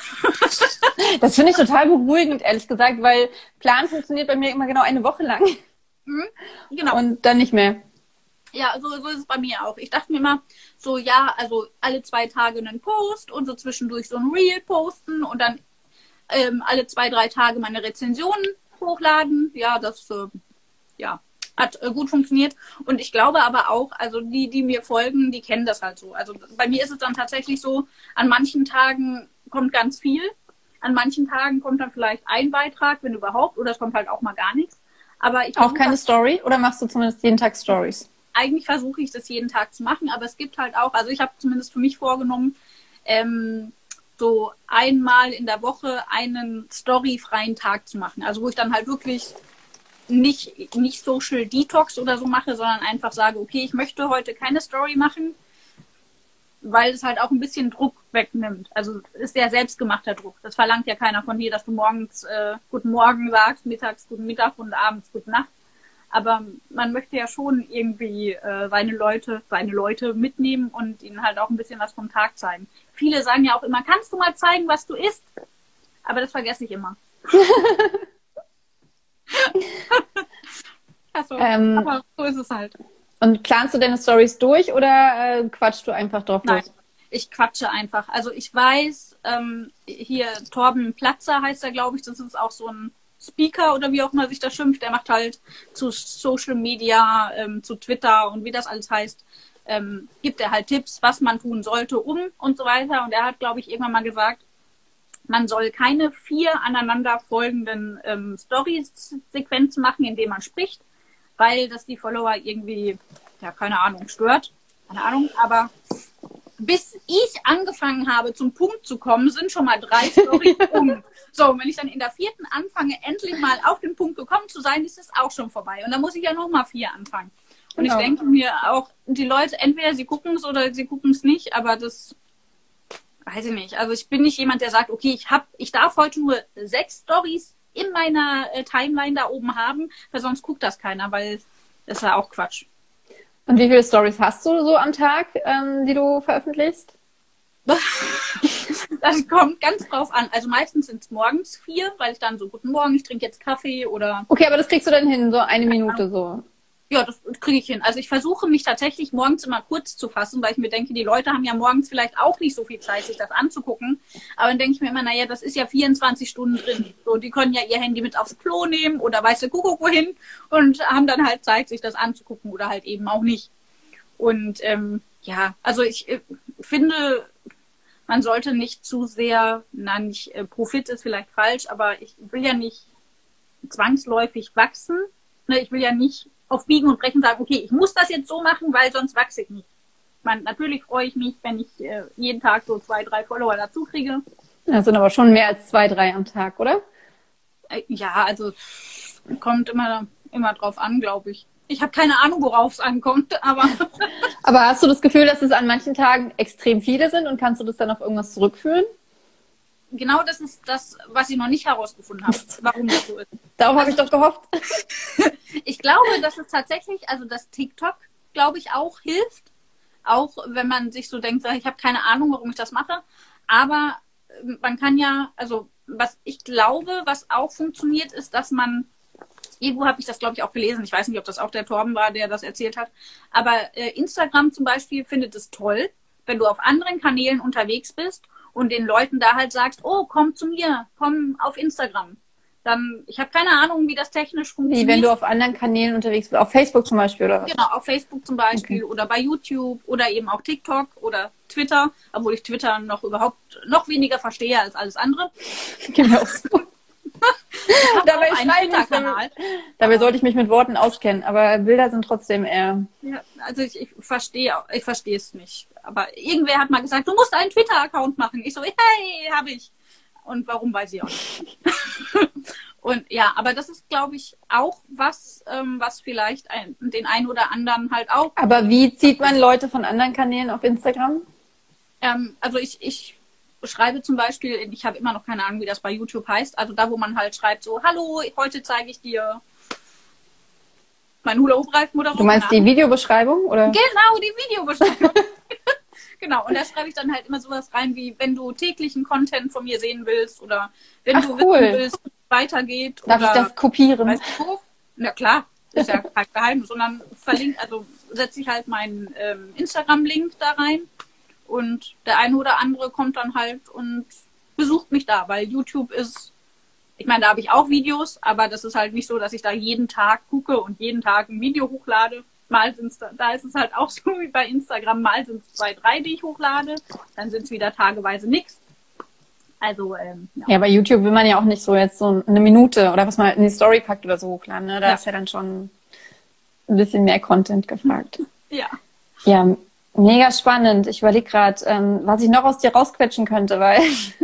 Das finde ich total beruhigend, ehrlich gesagt, weil Plan funktioniert bei mir immer genau eine Woche lang. Mhm, genau. Und dann nicht mehr. Ja, so, so ist es bei mir auch. Ich dachte mir immer so, ja, also alle zwei Tage einen Post und so zwischendurch so ein Reel posten und dann ähm, alle zwei, drei Tage meine Rezensionen hochladen. Ja, das äh, ja, hat äh, gut funktioniert. Und ich glaube aber auch, also die, die mir folgen, die kennen das halt so. Also bei mir ist es dann tatsächlich so, an manchen Tagen kommt ganz viel. An manchen Tagen kommt dann vielleicht ein Beitrag, wenn überhaupt, oder es kommt halt auch mal gar nichts. Aber ich auch keine Story? Oder machst du zumindest jeden Tag Stories? Eigentlich versuche ich das jeden Tag zu machen, aber es gibt halt auch, also ich habe zumindest für mich vorgenommen, ähm, so einmal in der Woche einen storyfreien Tag zu machen. Also wo ich dann halt wirklich nicht, nicht Social Detox oder so mache, sondern einfach sage, okay, ich möchte heute keine Story machen, weil es halt auch ein bisschen Druck wegnimmt. Also ist ja selbstgemachter Druck. Das verlangt ja keiner von dir, dass du morgens äh, Guten Morgen sagst, mittags Guten Mittag und abends Gute Nacht. Aber man möchte ja schon irgendwie äh, seine Leute, seine Leute mitnehmen und ihnen halt auch ein bisschen was vom Tag zeigen. Viele sagen ja auch immer, kannst du mal zeigen, was du isst? Aber das vergesse ich immer. also, ähm, aber so ist es halt. Und planst du deine Stories durch oder äh, quatschst du einfach drauf Nein, los? ich quatsche einfach. Also ich weiß, ähm, hier Torben Platzer heißt er, glaube ich, das ist auch so ein Speaker oder wie auch immer sich das schimpft. Der macht halt zu Social Media, ähm, zu Twitter und wie das alles heißt, ähm, gibt er halt Tipps, was man tun sollte, um und so weiter. Und er hat, glaube ich, irgendwann mal gesagt, man soll keine vier aneinander folgenden ähm, Stories-Sequenzen machen, indem man spricht, weil das die Follower irgendwie, ja, keine Ahnung, stört. Keine Ahnung, aber bis ich angefangen habe, zum Punkt zu kommen, sind schon mal drei Storys um. So, und wenn ich dann in der vierten anfange, endlich mal auf den Punkt gekommen zu sein, ist es auch schon vorbei. Und dann muss ich ja noch mal vier anfangen. Und genau. Ich denke mir auch, die Leute, entweder sie gucken es oder sie gucken es nicht, aber das weiß ich nicht. Also ich bin nicht jemand, der sagt, okay, ich hab, ich darf heute nur sechs Storys in meiner äh, Timeline da oben haben, weil sonst guckt das keiner, weil das ist ja auch Quatsch. Und wie viele Storys hast du so am Tag, ähm, die du veröffentlichst? Das kommt ganz drauf an. Also meistens sind es morgens vier, weil ich dann so, guten Morgen, ich trinke jetzt Kaffee oder... Okay, aber das kriegst du dann hin, so eine Minute so. Ja, das kriege ich hin. Also ich versuche mich tatsächlich morgens immer kurz zu fassen, weil ich mir denke, die Leute haben ja morgens vielleicht auch nicht so viel Zeit, sich das anzugucken. Aber dann denke ich mir immer, naja, das ist ja vierundzwanzig Stunden drin. So, die können ja ihr Handy mit aufs Klo nehmen oder weiß der Kuckuck wohin und haben dann halt Zeit, sich das anzugucken oder halt eben auch nicht. Und ähm, ja, also ich äh, finde, man sollte nicht zu sehr, na nicht, äh, Profit ist vielleicht falsch, aber ich will ja nicht zwangsläufig wachsen. Ne, ich will ja nicht auf Biegen und Brechen sagen, okay, ich muss das jetzt so machen, weil sonst wachse ich nicht. Ich meine, natürlich freue ich mich, wenn ich äh, jeden Tag so zwei, drei Follower dazu kriege. Das sind aber schon mehr als zwei, drei am Tag, oder? Äh, ja, also kommt immer, immer drauf an, glaube ich. Ich habe keine Ahnung, worauf es ankommt, aber... Aber hast du das Gefühl, dass es an manchen Tagen extrem viele sind und kannst du das dann auf irgendwas zurückführen? Genau das ist das, was ich noch nicht herausgefunden habe, warum das so ist. Darauf habe ich doch gehofft. Ich glaube, dass es tatsächlich, also dass TikTok, glaube ich, auch hilft. Auch wenn man sich so denkt, ich habe keine Ahnung, warum ich das mache. Aber man kann ja, also was ich glaube, was auch funktioniert, ist, dass man, irgendwo habe ich das, glaube ich, auch gelesen, ich weiß nicht, ob das auch der Torben war, der das erzählt hat, aber äh, Instagram zum Beispiel findet es toll, wenn du auf anderen Kanälen unterwegs bist und den Leuten da halt sagst, oh, komm zu mir, komm auf Instagram. Dann, ich habe keine Ahnung, wie das technisch funktioniert. Wie wenn du auf anderen Kanälen unterwegs bist, auf Facebook zum Beispiel, oder was? Genau, auf Facebook zum Beispiel okay. Oder bei YouTube oder eben auch TikTok oder Twitter, obwohl ich Twitter noch überhaupt noch weniger verstehe als alles andere. Genau. dabei, Twitter-Kanal. dabei sollte ich mich mit Worten auskennen, aber Bilder sind trotzdem eher... Ja, also ich, ich verstehe ich verstehe es nicht. Aber irgendwer hat mal gesagt, du musst einen Twitter-Account machen. Ich so, hey, habe ich. Und warum, weiß ich auch nicht. Und ja, aber das ist, glaube ich, auch was, ähm, was vielleicht ein, den einen oder anderen halt auch... Aber wie zieht man Leute von anderen Kanälen auf Instagram? Ähm, also ich, ich schreibe zum Beispiel, ich habe immer noch keine Ahnung, wie das bei YouTube heißt, also da, wo man halt schreibt so, hallo, heute zeige ich dir mein Hula-Hoop-Reif-Moderation. Du meinst die Videobeschreibung, oder? Genau, die Videobeschreibung. Genau, und da schreibe ich dann halt immer sowas rein, wie wenn du täglichen Content von mir sehen willst oder wenn Ach, du cool. wissen willst, wie es weitergeht. Darf oder, ich das kopieren? Weißt du, na klar, ist ja kein Geheimnis, sondern verlinkt, also setze ich halt meinen ähm, Instagram-Link da rein und der eine oder andere kommt dann halt und besucht mich da, weil YouTube ist, ich meine, da habe ich auch Videos, aber das ist halt nicht so, dass ich da jeden Tag gucke und jeden Tag ein Video hochlade. Mal sind's da, da ist es halt auch so wie bei Instagram, mal sind es zwei, drei, die ich hochlade, dann sind es wieder tageweise nichts. Also, ähm, ja. Ja, bei YouTube will man ja auch nicht so jetzt so eine Minute oder was man in die Story packt oder so hochladen, ne? Da ja. ist ja dann schon ein bisschen mehr Content gefragt. Ja. Ja, mega spannend. Ich überlege gerade, ähm, was ich noch aus dir rausquetschen könnte, weil...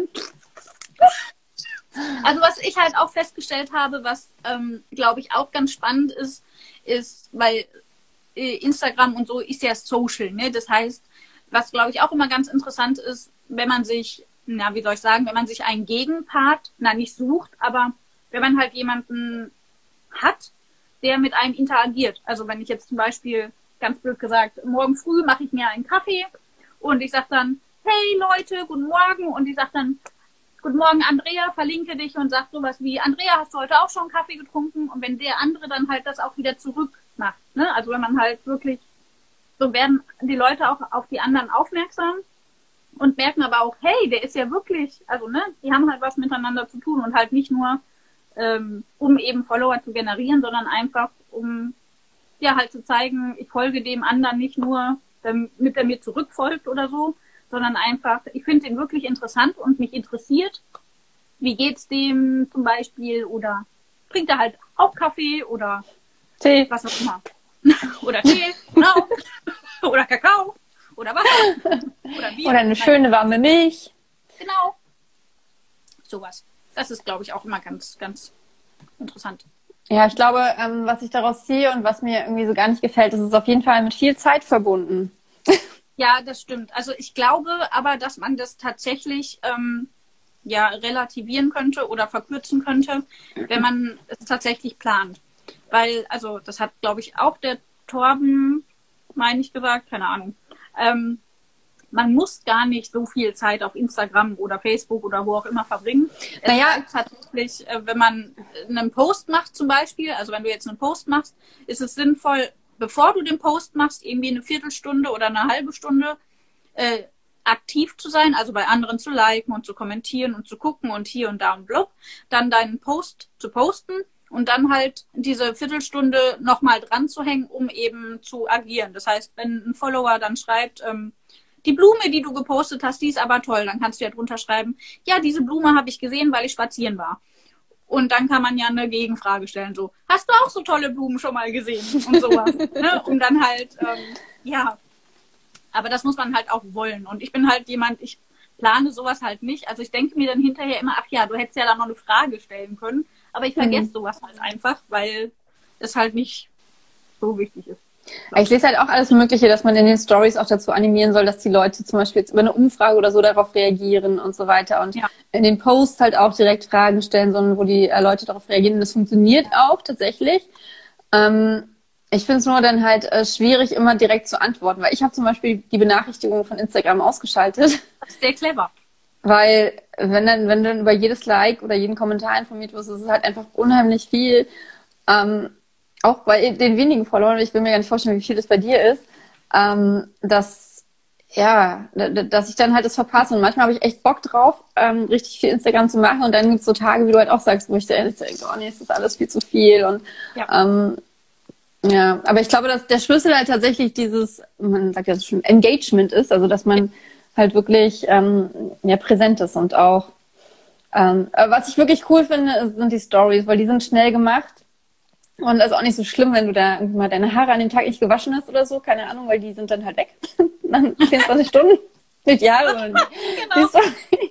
Also was ich halt auch festgestellt habe, was, ähm, glaube ich, auch ganz spannend ist, ist, weil Instagram und so ist ja Social, ne? Das heißt, was glaube ich auch immer ganz interessant ist, wenn man sich, na, wie soll ich sagen, wenn man sich einen Gegenpart, na, nicht sucht, aber wenn man halt jemanden hat, der mit einem interagiert. Also wenn ich jetzt zum Beispiel, ganz blöd gesagt, morgen früh mache ich mir einen Kaffee und ich sage dann, hey Leute, guten Morgen, und die sagt dann, guten Morgen Andrea, verlinke dich und sagt sowas wie, Andrea, hast du heute auch schon Kaffee getrunken? Und wenn der andere dann halt das auch wieder zurück macht, ne? Also wenn man halt wirklich, so werden die Leute auch auf die anderen aufmerksam und merken aber auch, hey, der ist ja wirklich, also ne, die haben halt was miteinander zu tun und halt nicht nur, ähm, um eben Follower zu generieren, sondern einfach, um ja halt zu zeigen, ich folge dem anderen nicht nur, damit er mir zurückfolgt oder so, sondern einfach, ich finde den wirklich interessant und mich interessiert, wie geht's dem zum Beispiel, oder trinkt er halt auch Kaffee oder Tee. Was auch immer. Oder Tee, genau. Oder Kakao. Oder Wasser. Oder Bier. Oder eine schöne warme Milch. Genau. Sowas. Das ist, glaube ich, auch immer ganz, ganz interessant. Ja, ich glaube, ähm, was ich daraus ziehe und was mir irgendwie so gar nicht gefällt, ist es auf jeden Fall mit viel Zeit verbunden. Ja, das stimmt. Also ich glaube aber, dass man das tatsächlich ähm, ja relativieren könnte oder verkürzen könnte, wenn man es tatsächlich plant. Weil, also das hat, glaube ich, auch der Torben, meine ich, gesagt, keine Ahnung. Ähm, man muss gar nicht so viel Zeit auf Instagram oder Facebook oder wo auch immer verbringen. Es naja, reicht tatsächlich, wenn man einen Post macht zum Beispiel, also wenn du jetzt einen Post machst, ist es sinnvoll, bevor du den Post machst, irgendwie eine Viertelstunde oder eine halbe Stunde äh, aktiv zu sein, also bei anderen zu liken und zu kommentieren und zu gucken und hier und da und blub, dann deinen Post zu posten und dann halt diese Viertelstunde nochmal dran zu hängen, um eben zu agieren. Das heißt, wenn ein Follower dann schreibt, ähm, die Blume, die du gepostet hast, die ist aber toll, dann kannst du ja drunter schreiben, ja, diese Blume habe ich gesehen, weil ich spazieren war. Und dann kann man ja eine Gegenfrage stellen, so, hast du auch so tolle Blumen schon mal gesehen? Und sowas. Ne? Und dann halt, ähm, ja, aber das muss man halt auch wollen. Und ich bin halt jemand, ich plane sowas halt nicht. Also ich denke mir dann hinterher immer, ach ja, du hättest ja da noch eine Frage stellen können. Aber ich vergesse mhm. sowas halt einfach, weil es halt nicht so wichtig ist. Ich lese halt auch alles Mögliche, dass man in den Stories auch dazu animieren soll, dass die Leute zum Beispiel jetzt über eine Umfrage oder so darauf reagieren und so weiter. Und ja. in den Posts halt auch direkt Fragen stellen, sondern wo die äh, Leute darauf reagieren. Und das funktioniert auch tatsächlich. Ähm, ich finde es nur dann halt äh, schwierig, immer direkt zu antworten, weil ich habe zum Beispiel die Benachrichtigungen von Instagram ausgeschaltet. Das ist sehr clever. Weil wenn dann, wenn du dann über jedes Like oder jeden Kommentar informiert wirst, ist es halt einfach unheimlich viel. Ähm, auch bei den wenigen Followern, ich will mir gar nicht vorstellen, wie viel das bei dir ist, ähm, dass, ja, dass ich dann halt das verpasse. Und manchmal habe ich echt Bock drauf, ähm, richtig viel Instagram zu machen. Und dann gibt es so Tage, wie du halt auch sagst, wo ich da ehrlich denke, oh nee, es ist alles viel zu viel. Und ja. Ähm, ja, aber ich glaube, dass der Schlüssel halt tatsächlich dieses, man sagt ja schon, Engagement ist, also dass man halt wirklich ähm, ja, präsent ist und auch, ähm, was ich wirklich cool finde, sind die Stories, weil die sind schnell gemacht und das ist auch nicht so schlimm, wenn du da irgendwie mal deine Haare an dem Tag nicht gewaschen hast oder so, keine Ahnung, weil die sind dann halt weg, nach vierundzwanzig Stunden, nicht Jahre, sondern die, genau. die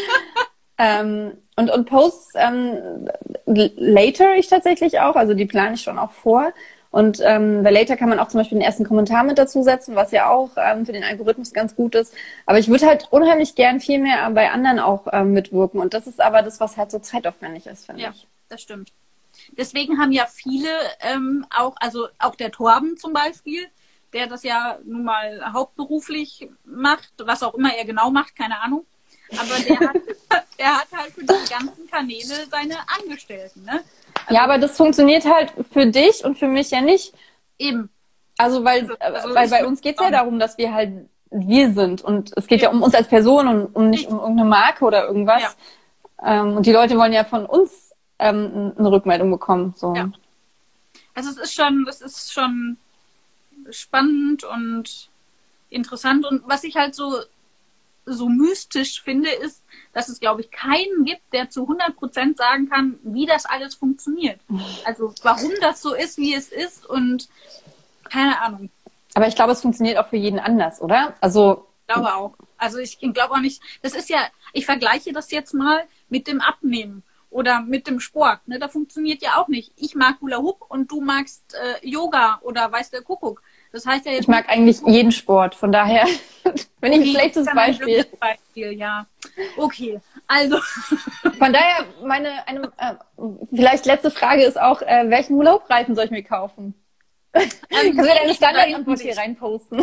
ähm, und, und Posts ähm, later ich tatsächlich auch, also die plane ich schon auch vor. Und ähm, bei Later kann man auch zum Beispiel den ersten Kommentar mit dazu setzen, was ja auch ähm, für den Algorithmus ganz gut ist. Aber ich würde halt unheimlich gern viel mehr bei anderen auch ähm, mitwirken. Und das ist aber das, was halt so zeitaufwendig ist, finde ja, ich. Ja, das stimmt. Deswegen haben ja viele ähm, auch, also auch der Torben zum Beispiel, der das ja nun mal hauptberuflich macht, was auch immer er genau macht, keine Ahnung. Aber der hat, der hat halt für die ganzen Kanäle seine Angestellten, ne? Also, ja, aber das funktioniert halt für dich und für mich ja nicht. Eben. Also, weil, also, weil bei uns geht es ja darum, dass wir halt wir sind. Und es geht eben. ja um uns als Person und um nicht um irgendeine Marke oder irgendwas. Ja. Ähm, und die Leute wollen ja von uns ähm, eine Rückmeldung bekommen. So. Ja. Also es ist schon, es ist schon spannend und interessant. Und was ich halt so so mystisch finde, ist, dass es, glaube ich, keinen gibt, der zu hundert Prozent sagen kann, wie das alles funktioniert. Also warum das so ist, wie es ist und keine Ahnung. Aber ich glaube, es funktioniert auch für jeden anders, oder? Also ich glaube auch. Also ich glaube auch nicht, das ist ja, ich vergleiche das jetzt mal mit dem Abnehmen oder mit dem Sport. Ne? Da funktioniert ja auch nicht. Ich mag Hula Hoop und du magst äh, Yoga oder weiß der Kuckuck. Das heißt ja jetzt, ich mag eigentlich jeden Sport, von daher bin ich ein schlechtes Beispiel. Ein Beispiel, ja. Okay, also. Von daher, meine eine, äh, vielleicht letzte Frage ist auch, äh, welchen Hula-Hoop-Reifen soll ich mir kaufen? Ähm, Kannst du mir deine Standardantwort hier reinposten?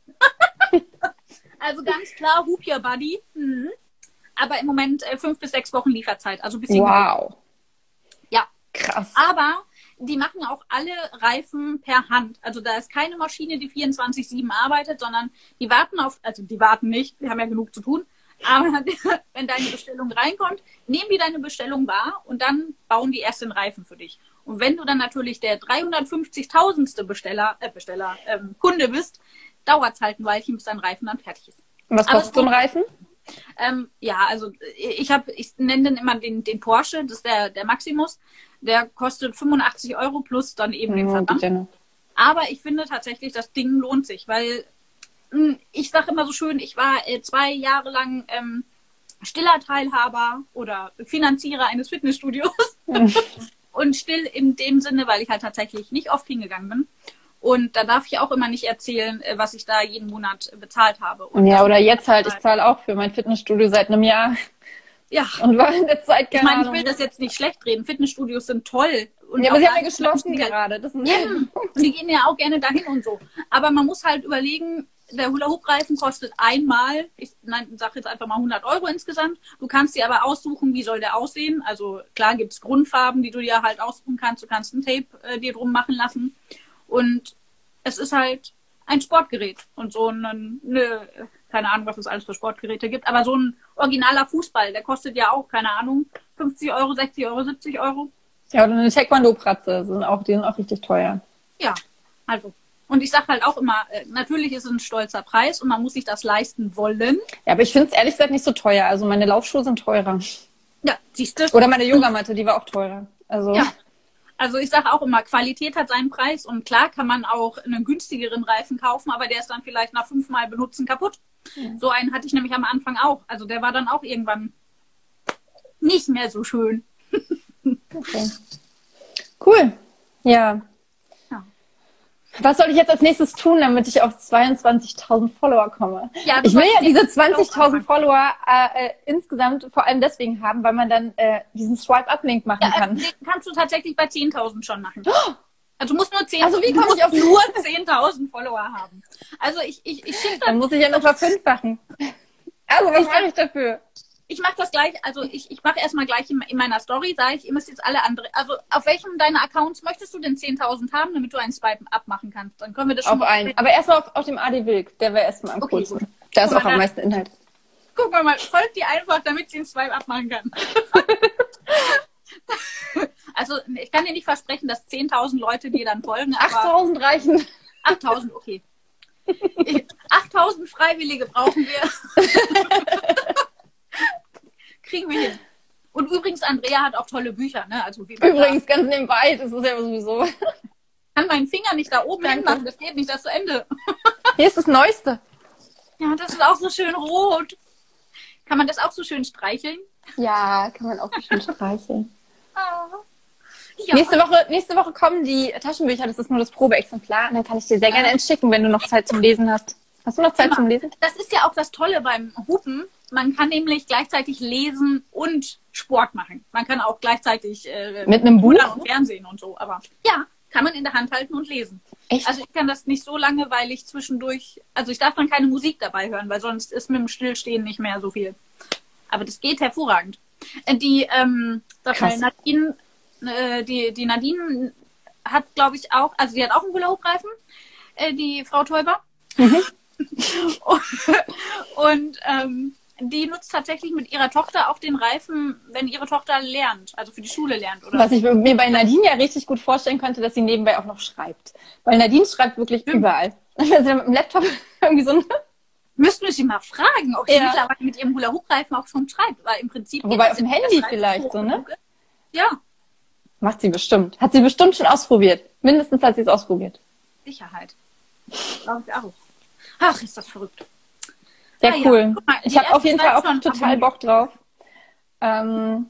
Also ganz klar, Hoop Your Buddy. Mhm. Aber im Moment äh, fünf bis sechs Wochen Lieferzeit. Also bis wow. Ja. Krass. Aber die machen auch alle Reifen per Hand. Also da ist keine Maschine, die vierundzwanzig sieben arbeitet, sondern die warten auf, also die warten nicht, die haben ja genug zu tun. Aber wenn deine Bestellung reinkommt, nehmen die deine Bestellung wahr und dann bauen die erst den Reifen für dich. Und wenn du dann natürlich der dreihundertfünfzigtausendste Besteller, äh, Besteller, ähm, Kunde bist, dauert es halt ein Weilchen, bis dein Reifen dann fertig ist. Und was kostet so ein Reifen? Ähm, ja, also ich habe, ich nenne den immer den, den Porsche, das ist der, der Maximus. Der kostet fünfundachtzig Euro plus dann eben den Versand. Ja, aber ich finde tatsächlich, das Ding lohnt sich, weil mh, ich sage immer so schön, ich war äh, zwei Jahre lang ähm, stiller Teilhaber oder Finanzierer eines Fitnessstudios. Mhm. Und still in dem Sinne, weil ich halt tatsächlich nicht oft hingegangen bin. Und da darf ich auch immer nicht erzählen, was ich da jeden Monat bezahlt habe. Und ja, oder jetzt halt, ich zahle auch für mein Fitnessstudio seit einem Jahr. Ja. Und war in der Zeit keine Ich meine, ich Ahnung. will das jetzt nicht schlecht reden. Fitnessstudios sind toll. Und ja, aber sie haben ja geschlossen gerade. Das ist ja, und die gehen ja auch gerne dahin und so. Aber man muss halt überlegen, der Hula-Hoop-Reifen kostet einmal, ich sage jetzt einfach mal hundert Euro insgesamt. Du kannst dir aber aussuchen, wie soll der aussehen. Also klar gibt's Grundfarben, die du dir halt aussuchen kannst. Du kannst ein Tape äh, dir drum machen lassen. Und es ist halt ein Sportgerät. Und so ein, ne, keine Ahnung, was es alles für Sportgeräte gibt, aber so ein originaler Fußball, der kostet ja auch, keine Ahnung, fünfzig Euro, sechzig Euro, siebzig Euro. Ja, oder eine Taekwondo-Pratze, sind auch, die sind auch richtig teuer. Ja, also. Und ich sage halt auch immer, natürlich ist es ein stolzer Preis und man muss sich das leisten wollen. Ja, aber ich finde es ehrlich gesagt nicht so teuer. Also meine Laufschuhe sind teurer. Ja, siehst du. Oder meine Yogamatte, die war auch teurer. Also ja. Also ich sage auch immer, Qualität hat seinen Preis und klar kann man auch einen günstigeren Reifen kaufen, aber der ist dann vielleicht nach fünfmal Benutzen kaputt. Ja. So einen hatte ich nämlich am Anfang auch. Also der war dann auch irgendwann nicht mehr so schön. Okay. Cool. Ja. ja. Was soll ich jetzt als nächstes tun, damit ich auf zweiundzwanzigtausend Follower komme? Ja, ich will ja diese zwanzigtausend Follower äh, äh, insgesamt vor allem deswegen haben, weil man dann äh, diesen Swipe-Up-Link machen ja, kann. Den kannst du tatsächlich bei zehntausend schon machen. Oh! Also du musst nur zehntausend also wie komme ich auf nur zehntausend Follower haben. Also ich ich ich schicke dann muss ich ja noch verfünffachen. Also was mache ich dafür? ich mache das gleich, also ich, ich mache erstmal gleich in, in meiner Story, sage ich, ihr müsst jetzt alle andere, also auf welchem deiner Accounts möchtest du denn zehntausend haben, damit du einen Swipe abmachen kannst? Dann können wir das schon auf einen. Aber erstmal auf, auf dem A D Wilk, der wäre erstmal am okay, coolsten. Gut. Da ist auch am meisten Inhalt. Guck mal, mal, folgt die einfach, damit sie einen Swipe abmachen kann. Also ich kann dir nicht versprechen, dass zehntausend Leute dir dann folgen. achttausend reichen. achttausend, okay. achttausend Freiwillige brauchen wir. Kriegen wir hin. Und übrigens, Andrea hat auch tolle Bücher, ne? Also wie übrigens, ganz nebenbei, das ist ja sowieso. Ich kann meinen Finger nicht da oben hinmachen, das geht nicht, das zu Ende. Hier ist das Neueste. Ja, das ist auch so schön rot. Kann man das auch so schön streicheln? Ja, kann man auch so schön streicheln. Oh. Ja. Nächste Woche, nächste Woche kommen die Taschenbücher, das ist nur das Probeexemplar. Und dann kann ich dir sehr gerne eins schicken, wenn du noch Zeit zum Lesen hast. Hast du noch Zeit Immer. zum Lesen? Das ist ja auch das Tolle beim Hupen. Man kann nämlich gleichzeitig lesen und Sport machen. Man kann auch gleichzeitig äh, mit einem Buch und Fernsehen und so. Aber ja, kann man in der Hand halten und lesen. Echt? Also ich kann das nicht so lange, weil ich zwischendurch, also ich darf dann keine Musik dabei hören, weil sonst ist mit dem Stillstehen nicht mehr so viel. Aber das geht hervorragend. Die, ähm, sag mal, Nadine, äh, die, die Nadine hat, glaube ich, auch, also die hat auch einen Hula-Hoop-Reifen, äh, die Frau Täuber. Mhm. und und ähm, die nutzt tatsächlich mit ihrer Tochter auch den Reifen, wenn ihre Tochter lernt, also für die Schule lernt. Oder was ich mir bei Nadine ja richtig gut vorstellen könnte, dass sie nebenbei auch noch schreibt. Weil Nadine schreibt wirklich mhm. überall. Wenn sie mit dem Laptop irgendwie so... Müssten wir sie mal fragen, ob sie ja. mittlerweile mit ihrem Hula-Hoop-Reifen auch schon schreibt, weil im Prinzip... Wobei auf dem Handy vielleicht so, ne? Ja. Macht sie bestimmt. Hat sie bestimmt schon ausprobiert. Mindestens hat sie es ausprobiert. Sicherheit. Glaube ich auch. Ach, ist das verrückt. Ja, ah, cool. Ja. Mal, ich habe auf jeden Fall auch total Bock drauf. Ähm,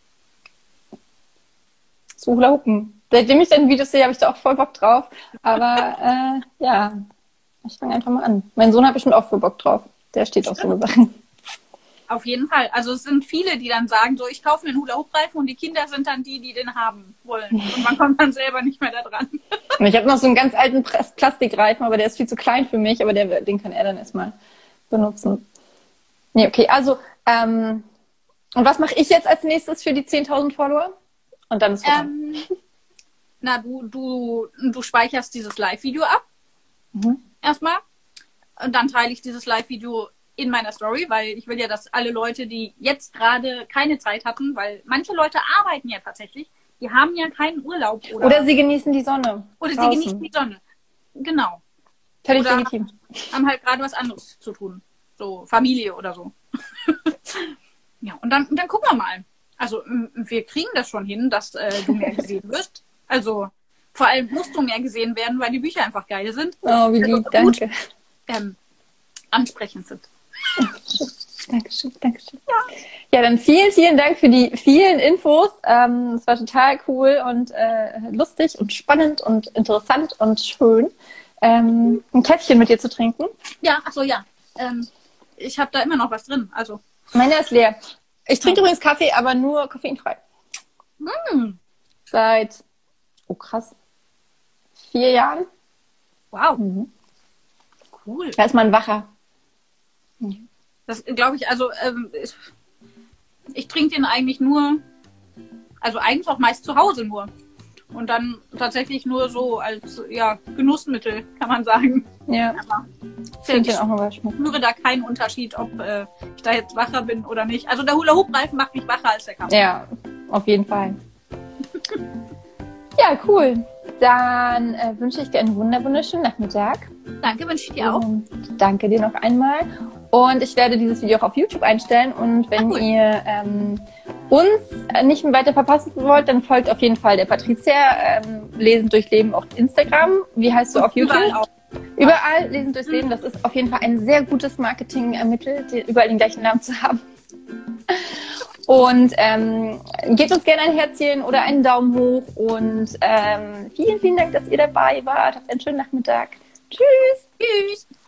zu Hula Hoopen. Seitdem ich deine Videos sehe, habe ich da auch voll Bock drauf. Aber äh, ja, ich fange einfach mal an. Mein Sohn hat bestimmt auch voll Bock drauf. Der steht auf so eine Sachen. Auf jeden Fall. Also es sind viele, die dann sagen, so ich kaufe mir einen Hula-Hoop-Reifen und die Kinder sind dann die, die den haben wollen. Und man kommt dann selber nicht mehr da dran. Ich habe noch so einen ganz alten Plastikreifen, aber der ist viel zu klein für mich, aber der, den kann er dann erstmal benutzen. Nee, okay, also ähm, und was mache ich jetzt als nächstes für die zehntausend Follower? Und dann ist es ähm, Na, du, du, du speicherst dieses Live-Video ab. Mhm. Erstmal. Und dann teile ich dieses Live-Video in meiner Story, weil ich will ja, dass alle Leute, die jetzt gerade keine Zeit hatten, weil manche Leute arbeiten ja tatsächlich, die haben ja keinen Urlaub. Oder, oder sie genießen die Sonne. Oder draußen. sie genießen die Sonne. Genau. Völlig oder legitim. Haben halt gerade was anderes zu tun. So Familie oder so. Ja, und dann, und dann gucken wir mal. Also wir kriegen das schon hin, dass äh, du mehr gesehen wirst. Also vor allem musst du mehr gesehen werden, weil die Bücher einfach geil sind. Oh, wie lieb, also, danke. Ähm, ansprechend sind. Dankeschön, Dankeschön. Ja. Ja, dann vielen, vielen Dank für die vielen Infos. Ähm, es war total cool und äh, lustig und spannend und interessant und schön, ähm, ein Käffchen mit dir zu trinken. Ja, ach so, ja. Ähm, ich habe da immer noch was drin. Also meiner ist leer. Ich trinke übrigens Kaffee, aber nur koffeinfrei. Mm. Seit, oh krass, vier Jahren. Wow. Mhm. Cool. Da ist man wacher. Das glaube ich, also ähm, ich, ich trinke den eigentlich nur, also eigentlich auch meist zu Hause nur. Und dann tatsächlich nur so als ja, Genussmittel, kann man sagen. Ja. Aber ich finde den auch mal ich spüre da keinen Unterschied, ob äh, ich da jetzt wacher bin oder nicht. Also der Hula-Hoop-Reifen macht mich wacher als der Kaffee. Ja, auf jeden Fall. Ja, cool. Dann äh, wünsche ich dir einen wunderschönen Nachmittag. Danke, wünsche ich dir auch. Und danke dir noch einmal. Und ich werde dieses Video auch auf YouTube einstellen. Und wenn cool. ihr ähm, uns nicht mehr weiter verpassen wollt, dann folgt auf jeden Fall der Patricia ähm, Lesen durch Leben auf Instagram. Wie heißt du auf YouTube? Überall auch. Überall Lesen durchs Leben. Das ist auf jeden Fall ein sehr gutes Marketingmittel, überall den gleichen Namen zu haben. Und ähm, gebt uns gerne ein Herzchen oder einen Daumen hoch. Und ähm, vielen, vielen Dank, dass ihr dabei wart. Habt einen schönen Nachmittag. Tschüss. Tschüss.